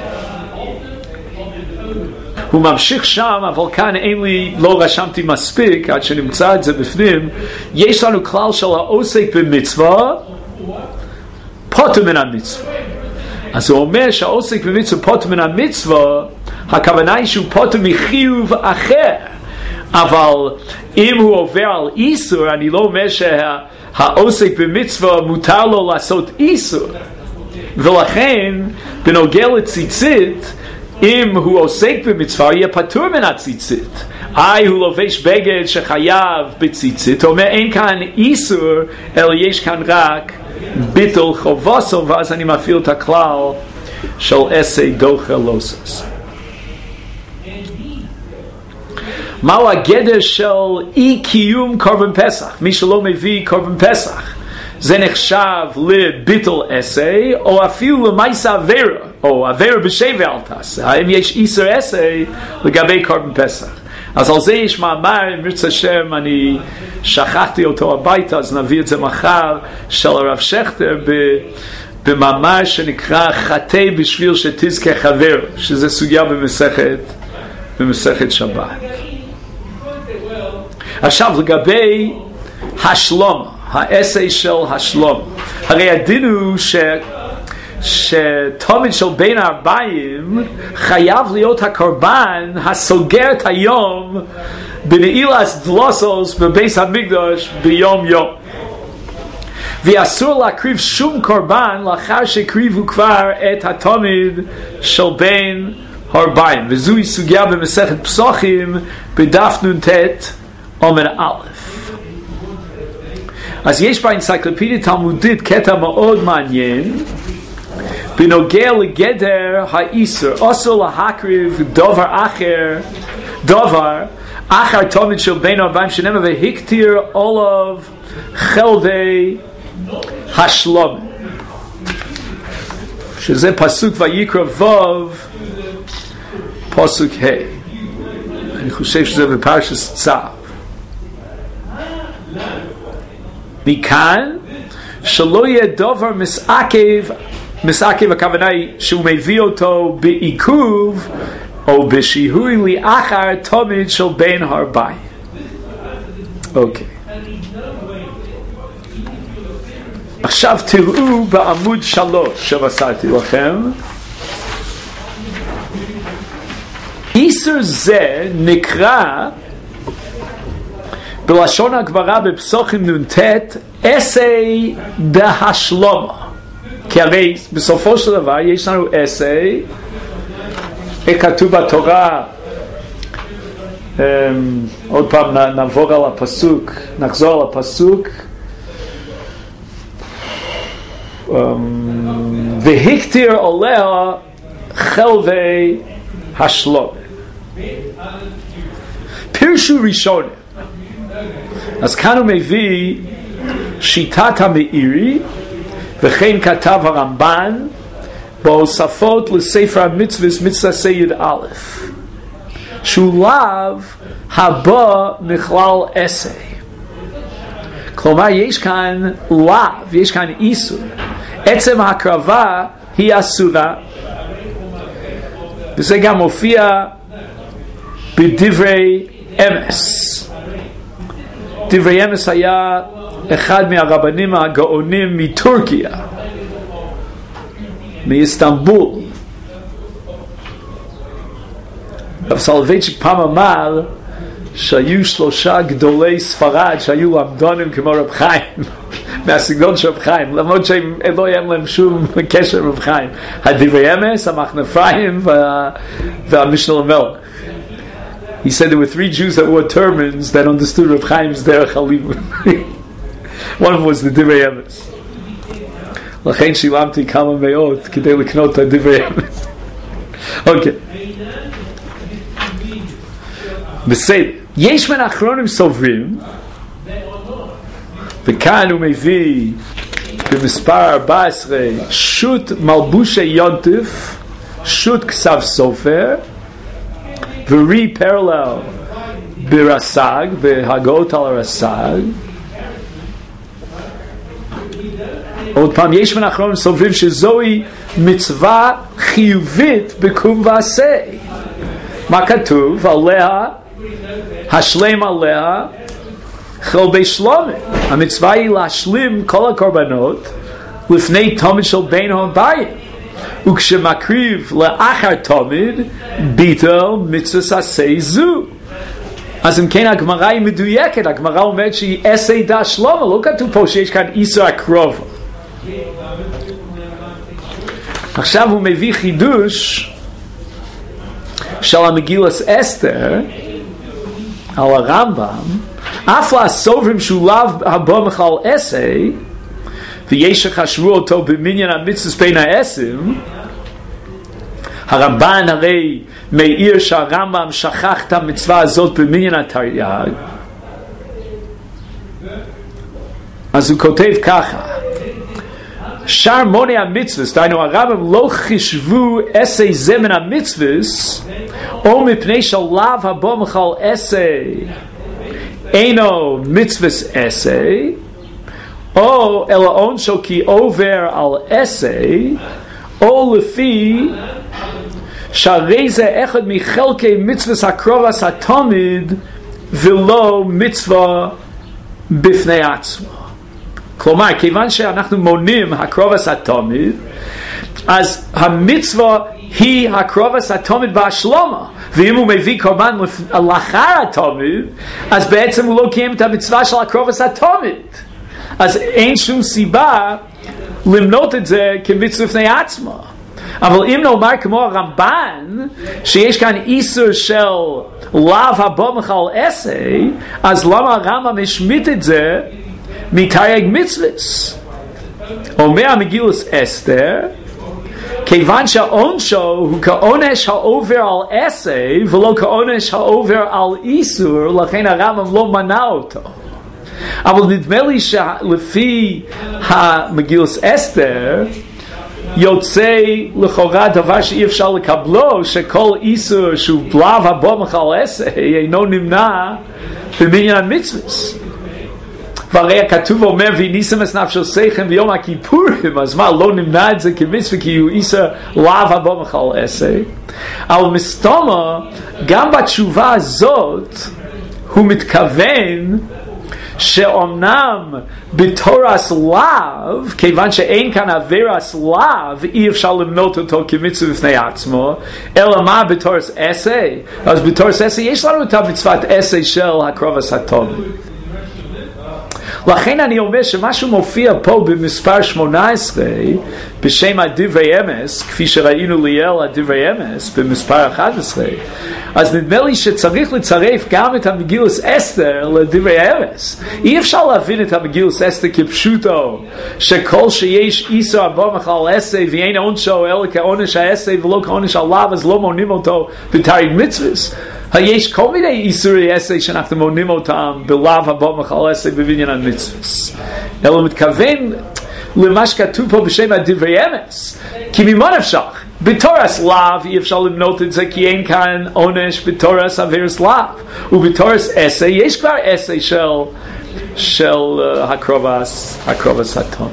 [SPEAKER 1] הוא ממשיך שם, אבל כאן אין לי, לא רשמתי מספיק עד שנמצא את זה בפנים. יש לנו כלל של העוסק במצווה פוטר מן המצווה. אז הוא אומר שהעוסק במצווה פוטר מן המצווה, הכוונה היא שהוא פוטר מחיוב אחר. אבל אם הוא עובר על איסור, אני לא אומר שהעוסק במצווה מותר לו לעשות איסור, ולכן בנוגע לציצית, אם הוא עוסק במצווה יהיה פטור מן הציצית. הוא לובש בגד שחייב בציצית, אומר אין כאן איסור, אלא יש כאן רק ביטול חובוסו, ואז אני מפעיל את הכלל של עשה דוחה לוסס. מהו הגדר של אי קיום קורבן פסח? מי שלא מביא קורבן פסח, זה נחשב לביטול עשה, או אפילו למעשה עבירה, או עבירה בשבי אל תעשה. האם יש איסור עשה לגבי קורבן פסח? אז על זה יש מאמר, אם ירצה השם, אני שכחתי אותו הביתה, אז נביא את זה מחר, של הרב שכטר, במאמר שנקרא חטא בשביל שתזכה חבר, שזה סוגיה במסכת שבת. עכשיו לגבי השלום, העשה של השלום, הרי הדין הוא שתמיד של בין 40 חייב להיות הקורבן הסוגר את היום בנעילת דלוסוס בבית המקדש ביום יום, ואסור להקריב שום קורבן לאחר שהקריבו כבר את התמיד של בין 40, וזוהי סוגיה במסכת פסוחים בדף נ"ט עמוד א'. אז יש באנציקלופדיה תלמודית קטע מאוד מעניין בנוגע לגדר האיסור. אסור להקריב דבר אחר תמיד של בין 40 שנאמר והקטיר עולב חלבי השלום, שזה פסוק ויקרא ו' פסוק ה'. אני חושב שזה בפרשת צו. מכאן שלא יהיה דבר מסעכב, הכוונה היא שהוא מביא אותו בעיכוב או בשיהוי לאחר תמיד של בין 40. אוקיי. עכשיו תראו בעמוד 3 שמסרתי לכם. איסור זה נקרא בלשון הגמרא בפסוחים נ"ט עשה דהשלמה, כי הרי בסופו של דבר יש לנו עשה, כתוב בתורה, עוד פעם נחזור על הפסוק, והקטיר עליה חלבי השלמה. פירשו ראשון, אז כאן הוא מביא שיטת המאירי, וכן כתב הרמב"ן בהוספות לספר המצוות מצווה סייד א', שהוא לאו הבא מכלל עשה. כלומר יש כאן לאו, יש כאן איסור. עצם ההקרבה היא אסורה, וזה גם מופיע בדברי אמס. דברי אמס היה אחד מהרבנים הגאונים מטורקיה, מאיסטנבול. רב סולובייצ'יק פעם אמר שהיו 3 גדולי ספרד שהיו למדונים כמו רב חיים, מהסגנון של רב חיים, למרות שהם לא היה להם שום קשר עם רב חיים. הדברי אמס, המחנפיים והמשנה למלך. He said there were 3 Jews that wore turbans that understood Rav Chaim's derech halimud. One of them was the Divrei Emes. לכן שילמתי כמה מאות כדי לקנות את הדיvrei emes. אוקיי. בסדר. יש מן האחרונים סוברים, וכאן הוא מביא במספר 14 שו"ת מלבושי יונטף, שו"ת כסף סופר, ורי פרלל ברס"ג, בהגות על הרס"ג. עוד פעם, יש מן האחרונים סוברים שזוהי מצווה חיובית בקום ועשה. מה כתוב? עליה, השלם עליה חלבי שלמה. המצווה היא להשלים כל הקורבנות לפני תמיד של בין 40. וכשמקריב לאחר תמיד ביטל מצווה עשה זו. אז אם כן הגמרא היא מדויקת, הגמרא אומרת שהיא עשה דה שלמה, לא כתוב פה שיש כאן איסור הקרוב. עכשיו הוא מביא חידוש של המגילת אסתר על הרמב"ם, אף לסוברים שהוא לאו הבא מחל עשה, ויש שחשבו אותו במניין המצווה בין העשים, הרמב"ן הרי מאיר שהרמב"ם שכח את המצווה הזאת במניין התרי"ג, אז הוא כותב ככה, שאר מוני המצווה, דהיינו הרמב"ם לא חישבו עשה זמן המצווה, או מפני שלאו הבא מחל עשה אינו מצווה עשה, או אלא עונשו כי עובר על עשה, או לפי שהרי זה אחד מחלקי מצווה הקרובס התמיד ולא מצווה בפני עצמו. כלומר, כיוון שאנחנו מונים הקרובס התמיד, אז המצווה היא הקרובס התמיד בהשלמה, ואם הוא מביא קורבן לאחר התמיד, אז בעצם הוא לא קיים את המצווה של הקרובס התמיד. אז אין שום סיבה למנות את זה כמצווה בפני עצמו. אבל אם נאמר כמו הרמב"ן שיש כאן איסור של לאו הבא מחל עשה, אז למה הרמב"ם השמיט את זה מתרי"ג מצוות? אומר המגילת אסתר, כיוון שהעונשו הוא כעונש העובר על עשה ולא כעונש העובר על איסור, לכן הרמב"ם לא מנע אותו. אבל נדמה לי שלפי המגילת אסתר יוצא לכאורה דבר שאי אפשר לקבלו, שכל איסור שהוא לאו הבא מחל עשה אינו נמנע במניין המצוות. והרי הכתוב אומר והניסם את נפשותיכם ביום הכיפורים, אז מה, לא נמנע את זה כמצווה כי הוא איסור לאו הבא מחל עשה? אבל מסתמה גם בתשובה הזאת הוא מתכוון שאומנם בתורס לאו, כיוון שאין כאן עבירס לאו, אי אפשר למנות אותו כמצווה בפני עצמו, אלא מה בתורס עשה? אז בתורס עשה יש לנו את המצוות עשה של הקרובס התמיד. לכן אני אומר שמה שמופיע פה במספר 18 בשם הדברי אמס, כפי שראינו ליאל הדברי אמס במספר 11, אז נדמה לי שצריך לצרף גם את המגילת אסתר לדברי אמס. אי אפשר להבין את המגילת אסתר כפשוטו שכל שיש איסור הבא מחל עשה ואין עונשו אלא כעונש העשה ולא כעונש עליו, אז לא מונים אותו בתרי"ג מצוות. יש כל מיני איסורי עשה שאנחנו מונים אותם בלאו הבא מחל עשה בבניין המצוות, אלא מתכוון למה שכתוב פה בשם הדברי אמס, כי ממה נפשך? בתורס לאו אי אפשר למנות את זה כי אין כאן עונש בתורס עבירס לאו, ובתורס עשה יש כבר עשה של הקרובס התום.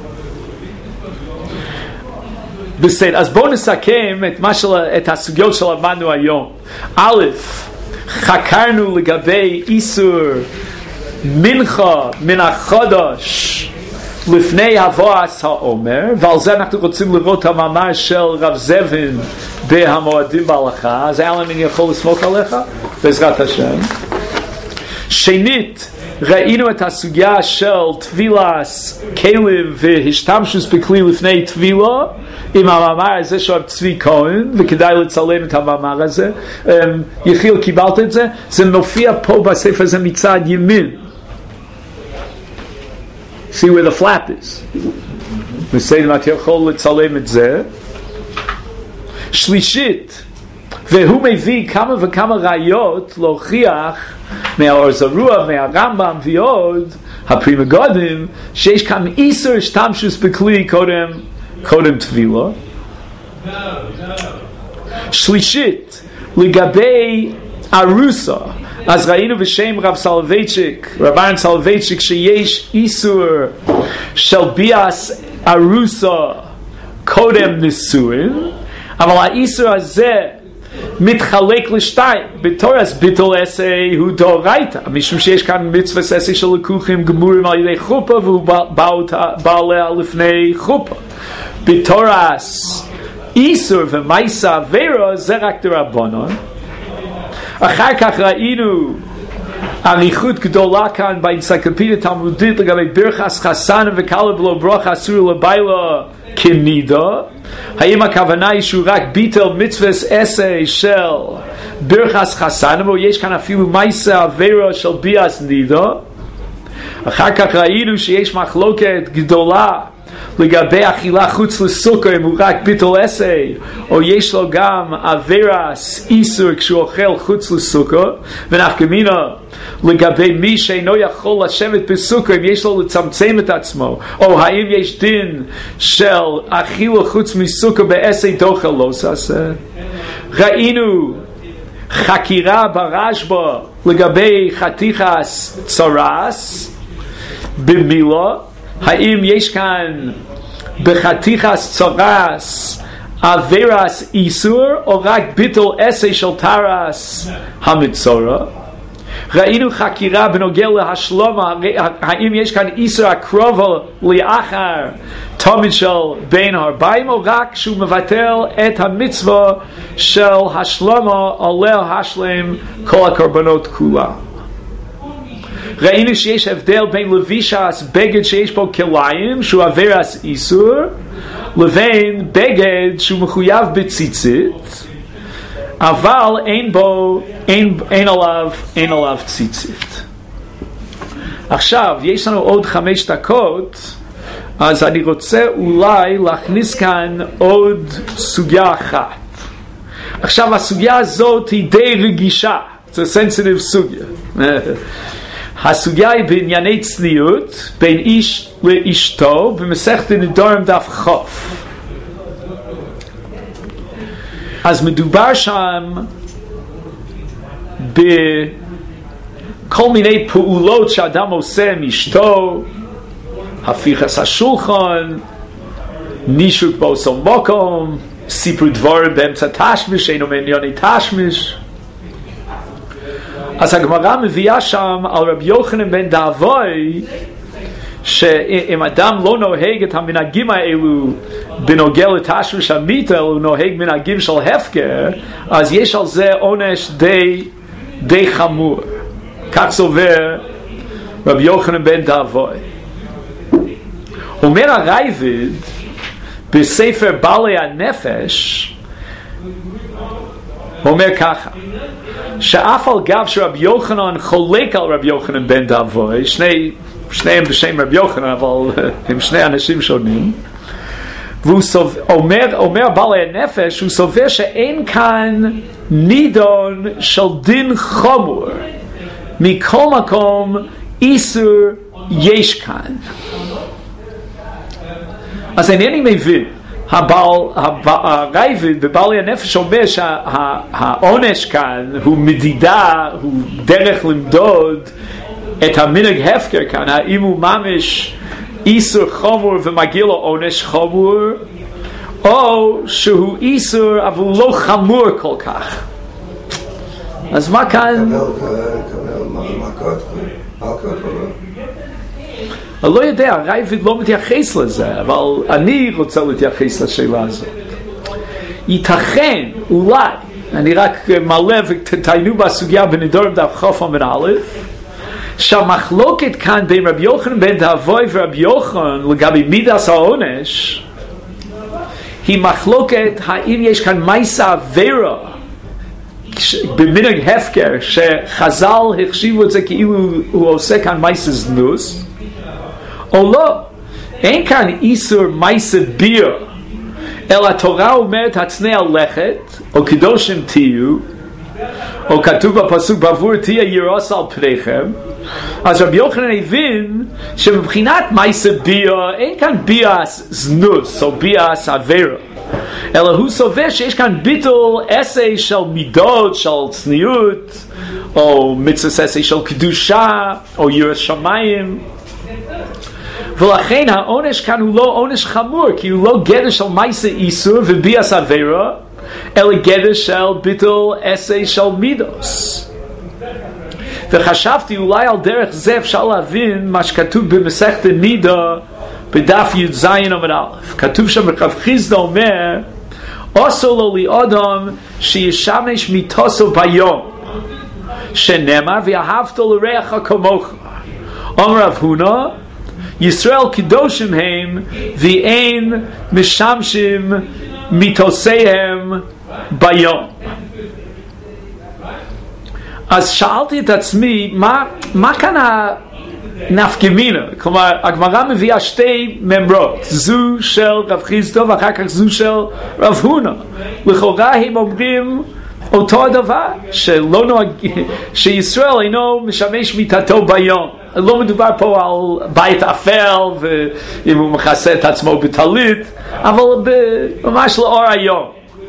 [SPEAKER 1] בסדר, אז בואו נסכם את הסוגיות שלמדנו היום. א', חקרנו לגבי איסור מנחה מן החודש לפני הבואת העומר, ועל זה אנחנו רוצים לראות המאמר של רב זבין בהמועדים בהלכה. אז אלן, אני יכול לסמוך עליך? בעזרת השם. שנית, ראינו את הסוגיה של טבילס כלים והשתמשוס בכלי לפני טבילה עם המאמר הזה של צבי כהן, וכדאי לצלם את המאמר הזה. יחיל, קיבלת את זה? זה מופיע פה בספר הזה מצד ימין. See where the flap is. בסדר, אם אתה יכול לצלם את זה. שלישית, והוא מביא כמה וכמה ראיות להוכיח מהאור זרוע, מהרמב"ם ועוד הפרי מגודים, שיש כאן איסור השתמשוס בכלי קודם טבילה. שלישית, לגבי ארוסה, אז ראינו בשם רב אהרן סולובייצ'יק שיש איסור של ביאס ארוסה קודם נישואין, אבל האיסור הזה מתחלק לשתיים. בתורס ביטול עשה הוא דאורייתא, משום שיש כאן מצווה עשה של לקוחים גמורים על ידי חופה והוא בא עליה לפני חופה. בתורס איסור ומייסה עבירה זה רק דרבנן. אחר כך ראינו אריכות גדולה כאן באנציקלופדיה תלמודית לגבי ברכס חסנה וקלה בלא ברכה אסור לבעלה כנידה. האם הכוונה היא שהוא רק ביטל מצוות עשה של ברכס חסנה, או יש כאן אפילו מעשה עבירה של ביאס נידה? אחר כך ראינו שיש מחלוקת גדולה לגבי אכילה חוץ לסוכר, אם הוא רק ביטל עשה או יש לו גם עבירס איסור כשהוא אוכל חוץ לסוכר. ונפקמינה לגבי מי שאינו יכול לשבת בסוכר, אם יש לו לצמצם את עצמו, או האם יש דין של אכילה חוץ מסוכר בעשה דוחה לא עשה. ראינו חקירה ברשב"א לגבי חתיכס צרס במילה, האם יש כאן בחתיכס צרס עבירס איסור או רק ביטל עשה של תרס המצורע. ראינו חקירה בנוגע להשלמה, האם יש כאן איסור הקרובה לאחר תמיד של בין 40, או רק שהוא מבטל את המצווה של השלמה עולה השלם כל הקורבנות כולם. ראינו שיש הבדל בין לבישס בגד שיש בו כליים שהוא עבירס איסור לבין בגד שהוא מחויב בציצית אבל אין עליו ציצית. עכשיו יש לנו עוד 5 דקות, אז אני רוצה אולי להכניס כאן עוד סוגיה אחת. עכשיו הסוגיה הזאת היא די רגישה, זה סנסיטיב סוגיה. הסוגיה היא בענייני צניעות בין איש לאשתו במסכת נדרים דף חוף. אז מדובר שם בכל מיני פעולות שאדם עושה עם אשתו, הפיכס השולחן, נישוק באותו מקום, סיפור דברים באמצע תשמיש, אינו מענייני תשמיש. אז הגמרא מביאה שם על רבי יוחנן בן דאבוי שאם אדם לא נוהג את המנהגים האלו בנוגע לתשמיש המיתה, הוא נוהג מנהגים של הפקר, אז יש על זה עונש די חמור. כך סובר רבי יוחנן בן דאבוי. אומר הרייבד בספר בעלי הנפש, אומר ככה, שאף על גב שרבי יוחנן חולק על רבי יוחנן בן דאבוי, שניהם בשם רבי יוחנן אבל הם שני אנשים שונים, והוא אומר בעלי הנפש, הוא סובר שאין כאן נידון של דין חמור, מכל מקום איסור יש כאן. אז אינני מבין, הרייבד בבעלי הנפש אומר שהעונש כאן הוא מדידה, הוא דרך למדוד את המנהג הפקר כאן, האם הוא ממש איסור חמור ומגיע לו עונש חמור, או שהוא איסור אבל לא חמור כל כך. אז מה כאן? אני לא יודע, הרייבד לא מתייחס לזה, אבל אני רוצה להתייחס לשאלה הזאת. ייתכן, אולי, אני רק מעלה ותתעיינו בסוגיה בנדרים דף חוף עמוד א', שהמחלוקת כאן בין רבי יוחנן בן דאבוי ורבי יוחנן לגבי מידס העונש היא מחלוקת האם יש כאן מעשה עבירה במנהג הפקר שחז"ל החשיבו את זה כאילו הוא עושה כאן מעשה זנוס, או לא. אין כאן איסור מעשה ביר, אלא התורה אומרת הצנע לכת, או קדושים תהיו, או כתוב בפסוק בעבור תהיה ירוס על פניכם. אז רבי יוחנן הבין שמבחינת מעשה ביר אין כאן ביאס זנוס או ביאס עבירה, אלא הוא סובר שיש כאן ביטל עשה של מידות של צניעות, או מצוות עשה של קדושה או יראת שמיים, ולכן העונש כאן הוא לא עונש חמור, כי הוא לא גדר של מעשה איסור וביאס עבירה, אלא גדר של ביטל עשה של מידוס. וחשבתי אולי על דרך זה אפשר להבין מה שכתוב במסכת נידה בדף י"ז עמוד א'. כתוב שם רב חיסדא אומר אסור לו לאדם שישמש מיתוסו ביום, שנאמר ואהבת לרעך כמוך. אומר רב הונא ישראל קדושים הם ואין משמשים מיתוסיהם ביום. אז שאלתי את עצמי מה כאן הנפקמינה? כלומר הגמרא מביאה שתי ממרות, זו של רב חיסדא ואחר כך זו של רב הונא. לכאורה הם אומרים אותו הדבר, שישראל אינו משמש מיתתו ביום. לא מדובר פה על בית אפל ואם הוא מכסה את עצמו בטלית, אבל ממש לאור היום.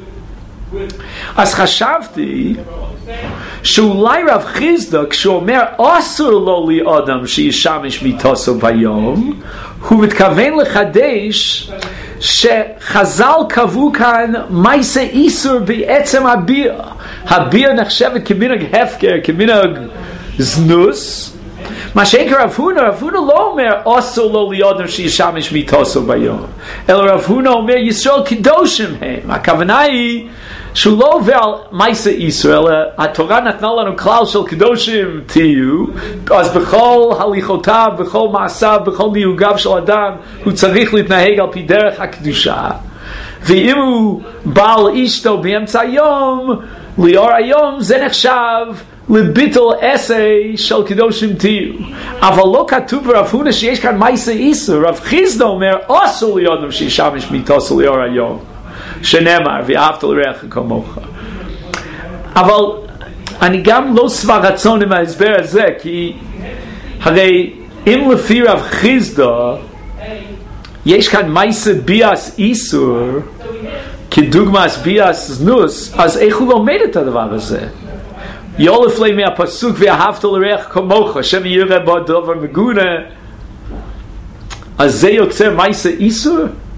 [SPEAKER 1] אז חשבתי שאולי רב חיסדא כשהוא אומר אסור לו לאדם שישמש מיתתו ביום, הוא מתכוון לחדש שחז"ל קבעו כאן מעשה איסור בעצם הביר. הביר נחשבת כמנהג הפקר, כמנהג זנוס. מה שאין רב הונא לא אומר אסור לו לאדם שישמש מיתתו ביום, אלא רב הונא אומר ישראל קדושים הם. הכוונה היא שהוא לא עובר על מעשה איסור, אלא התורה נתנה לנו כלל של קדושים תהיו, אז בכל הליכותיו, בכל מעשיו, בכל ניהוגיו של אדם הוא צריך להתנהג על פי דרך הקדושה. ואם הוא בעל אשתו באמצע היום, לאור היום זה נחשב לביטל אסי של קדושים תהיו. אבל לא כתוב ברב הונא שיש כאן מעשה איסור. רב חיסדא אומר אסור לאדם שישמש מיתתו לאור היום, שנאמר ואהבת לרעך כמוך. אבל אני גם לא שבע רצון עם ההסבר הזה, כי הרי אם לפי רב חיסדא יש כאן מעשה ביאס איסור כדוגמת ביאס זנוס, אז איך הוא לומד את הדבר הזה? יולף לי מהפסוק ואהבת לרעך כמוך, שם יראה בו דבר מגונה, אז זה יוצר מעשה איסור?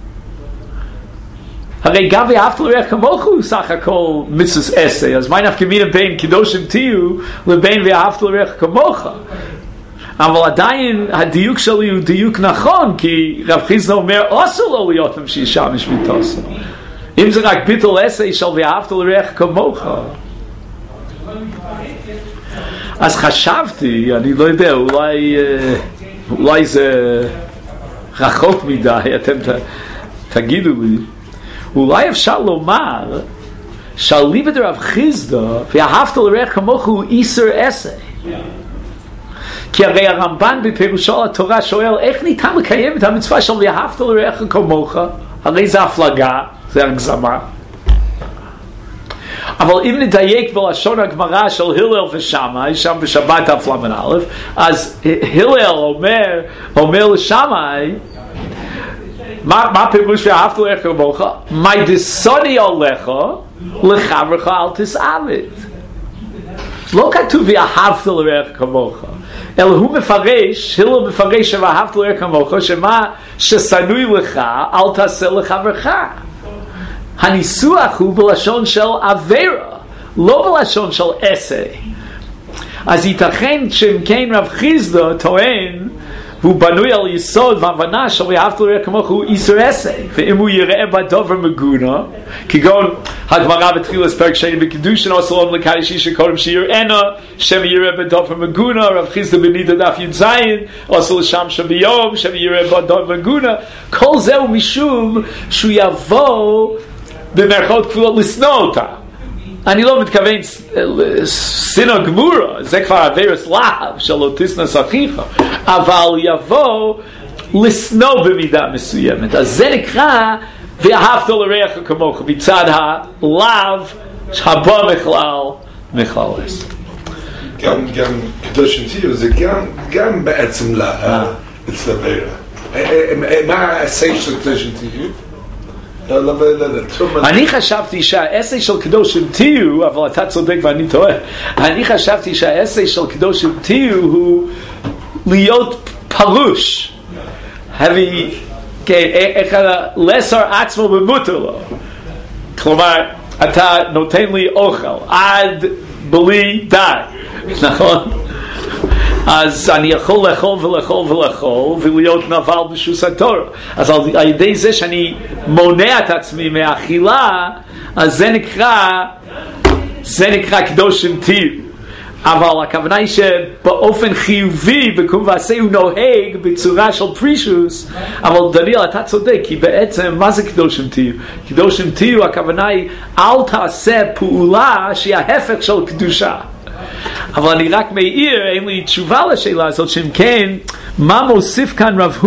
[SPEAKER 1] הרי גם ואהבת לרעך כמוך הוא סך הכל מצוות עשה, אז מה נפקא בין קדושים תהיו לבין ואהבת לרעך כמוך? אבל עדיין הדיוק שלי הוא דיוק נכון, כי רב חיסדא אומר אסור לו להיות שישמש מיתתו. אם זה רק ביטל עשה של ואהבת לרעך כמוך. אז חשבתי, אני לא יודע, אולי זה רחוק מדי, אתם תגידו לי, אולי אפשר לומר שאליבא דרב חיסדא ואהבת לרעך כמוך הוא איסור עשה. כי הרי הרמב"ן בפירושו על התורה שואל איך ניתן לקיים את המצווה של ואהבת לרעך כמוך? הרי זה הפלגה, זה הגזמה. אבל אם נדייק בלשון הגמרא של הלל ושמאי, שם בשבת תל"א, אז הלל אומר לשמאי, מה פירוש ואהבת לרעך כמוך? מי דשונא עליך לחברך אל תשאבד. לא כתוב ואהבת לרעך כמוך, אלא הוא מפרש, הלל מפרש ואהבת לרעך כמוך, שמה ששנוא לך אל תעשה לחברך. הניסוח הוא בלשון של עבירה, לא בלשון של עשה. אז ייתכן שאם כן רב חיסדא טוען, והוא בנוי על יסוד והבנה של ואהבת לרעך כמוך הוא איסור עשה, ואם הוא יראה בדבר מגונה, כגון הגמרא בתחילת פרק שני בקידושין אסור לו לקדש אישה קודם שיראנה, שם יראה בדבר מגונה. רב חיסדא בנידא דף י"ז אסור לשמש ביום, שם יראה בדבר מגונה. כל זה הוא משום שהוא יבוא במרכאות כפולות לשנוא אותה. אני לא מתכוון שנאה גמורה, זה כבר עבירת להב של לא תשנא אחיך, אבל יבוא לשנוא במידה מסוימת. אז זה נקרא ואהבת לרעך כמוך, מצד הלאו הבא מכלל עשה.
[SPEAKER 4] גם קדושים תהיו זה גם בעצם להב אצל עבירה. מה העשה של קדושים תהיו?
[SPEAKER 1] אני חשבתי שהעשה של קדושים תהיו, אבל אתה צודק ואני טועה, אני חשבתי שהעשה של קדושים תהיו הוא להיות פרוש, איך לסר עצמו במותר לו. כלומר אתה נותן לי אוכל עד בלי די, נכון? אז אני יכול לאכול ולהיות נבל בשוס התורה. אז על ידי זה שאני מונע את עצמי מהאכילה, אז זה נקרא קדושים תהיו. אבל הכוונה היא שבאופן חיובי בקום ועשה הוא נוהג בצורה של פרישוס, אבל דניאל אתה צודק, כי בעצם מה זה קדושים תהיו? קדושים תהיו הכוונה היא אל תעשה פעולה שהיא ההפך של קדושה. אבל אני רק מעיר, אין לי תשובה לשאלה הזאת, שאם כן, מה מוסיף כאן רב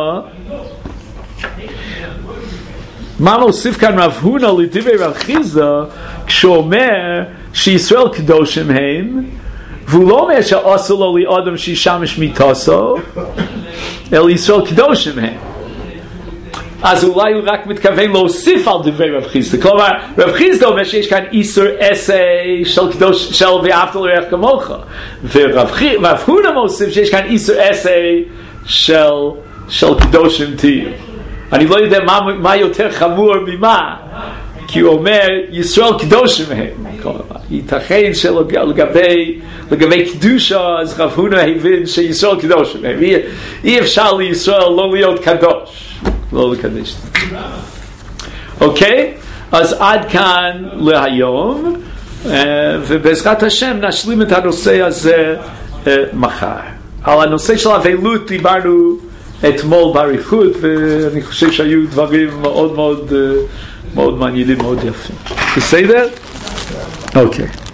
[SPEAKER 1] הונא לדברי רב חיסדא כשאומר שישראל קדושים הם, והוא לא אומר שאסור לו לאדם שישמש מיתוסו, אלא ישראל קדושים הם. אז אולי הוא רק מתכוון להוסיף על דברי רב חיסדא. כלומר, רב חיסדא אומר שיש כאן איסור עשה של קדוש, של ואהבת לרעך כמוך, ורב הונא מוסיף שיש כאן איסור עשה של קדושים תהיו. אני לא יודע מה יותר חמור ממה, כי הוא אומר ישראל קדושים הם. ייתכן שלגבי קדושה אז רב הונא הבין שישראל קדושים הם. אי אפשר לישראל לא להיות קדוש, לא לקדש. אוקיי? אז עד כאן להיום, ובעזרת השם נשלים את הנושא הזה מחר. על הנושא של אבלות דיברנו אתמול באריכות, ואני חושב שהיו דברים מאוד מאוד מעניינים, מאוד יפים. בסדר? אוקיי.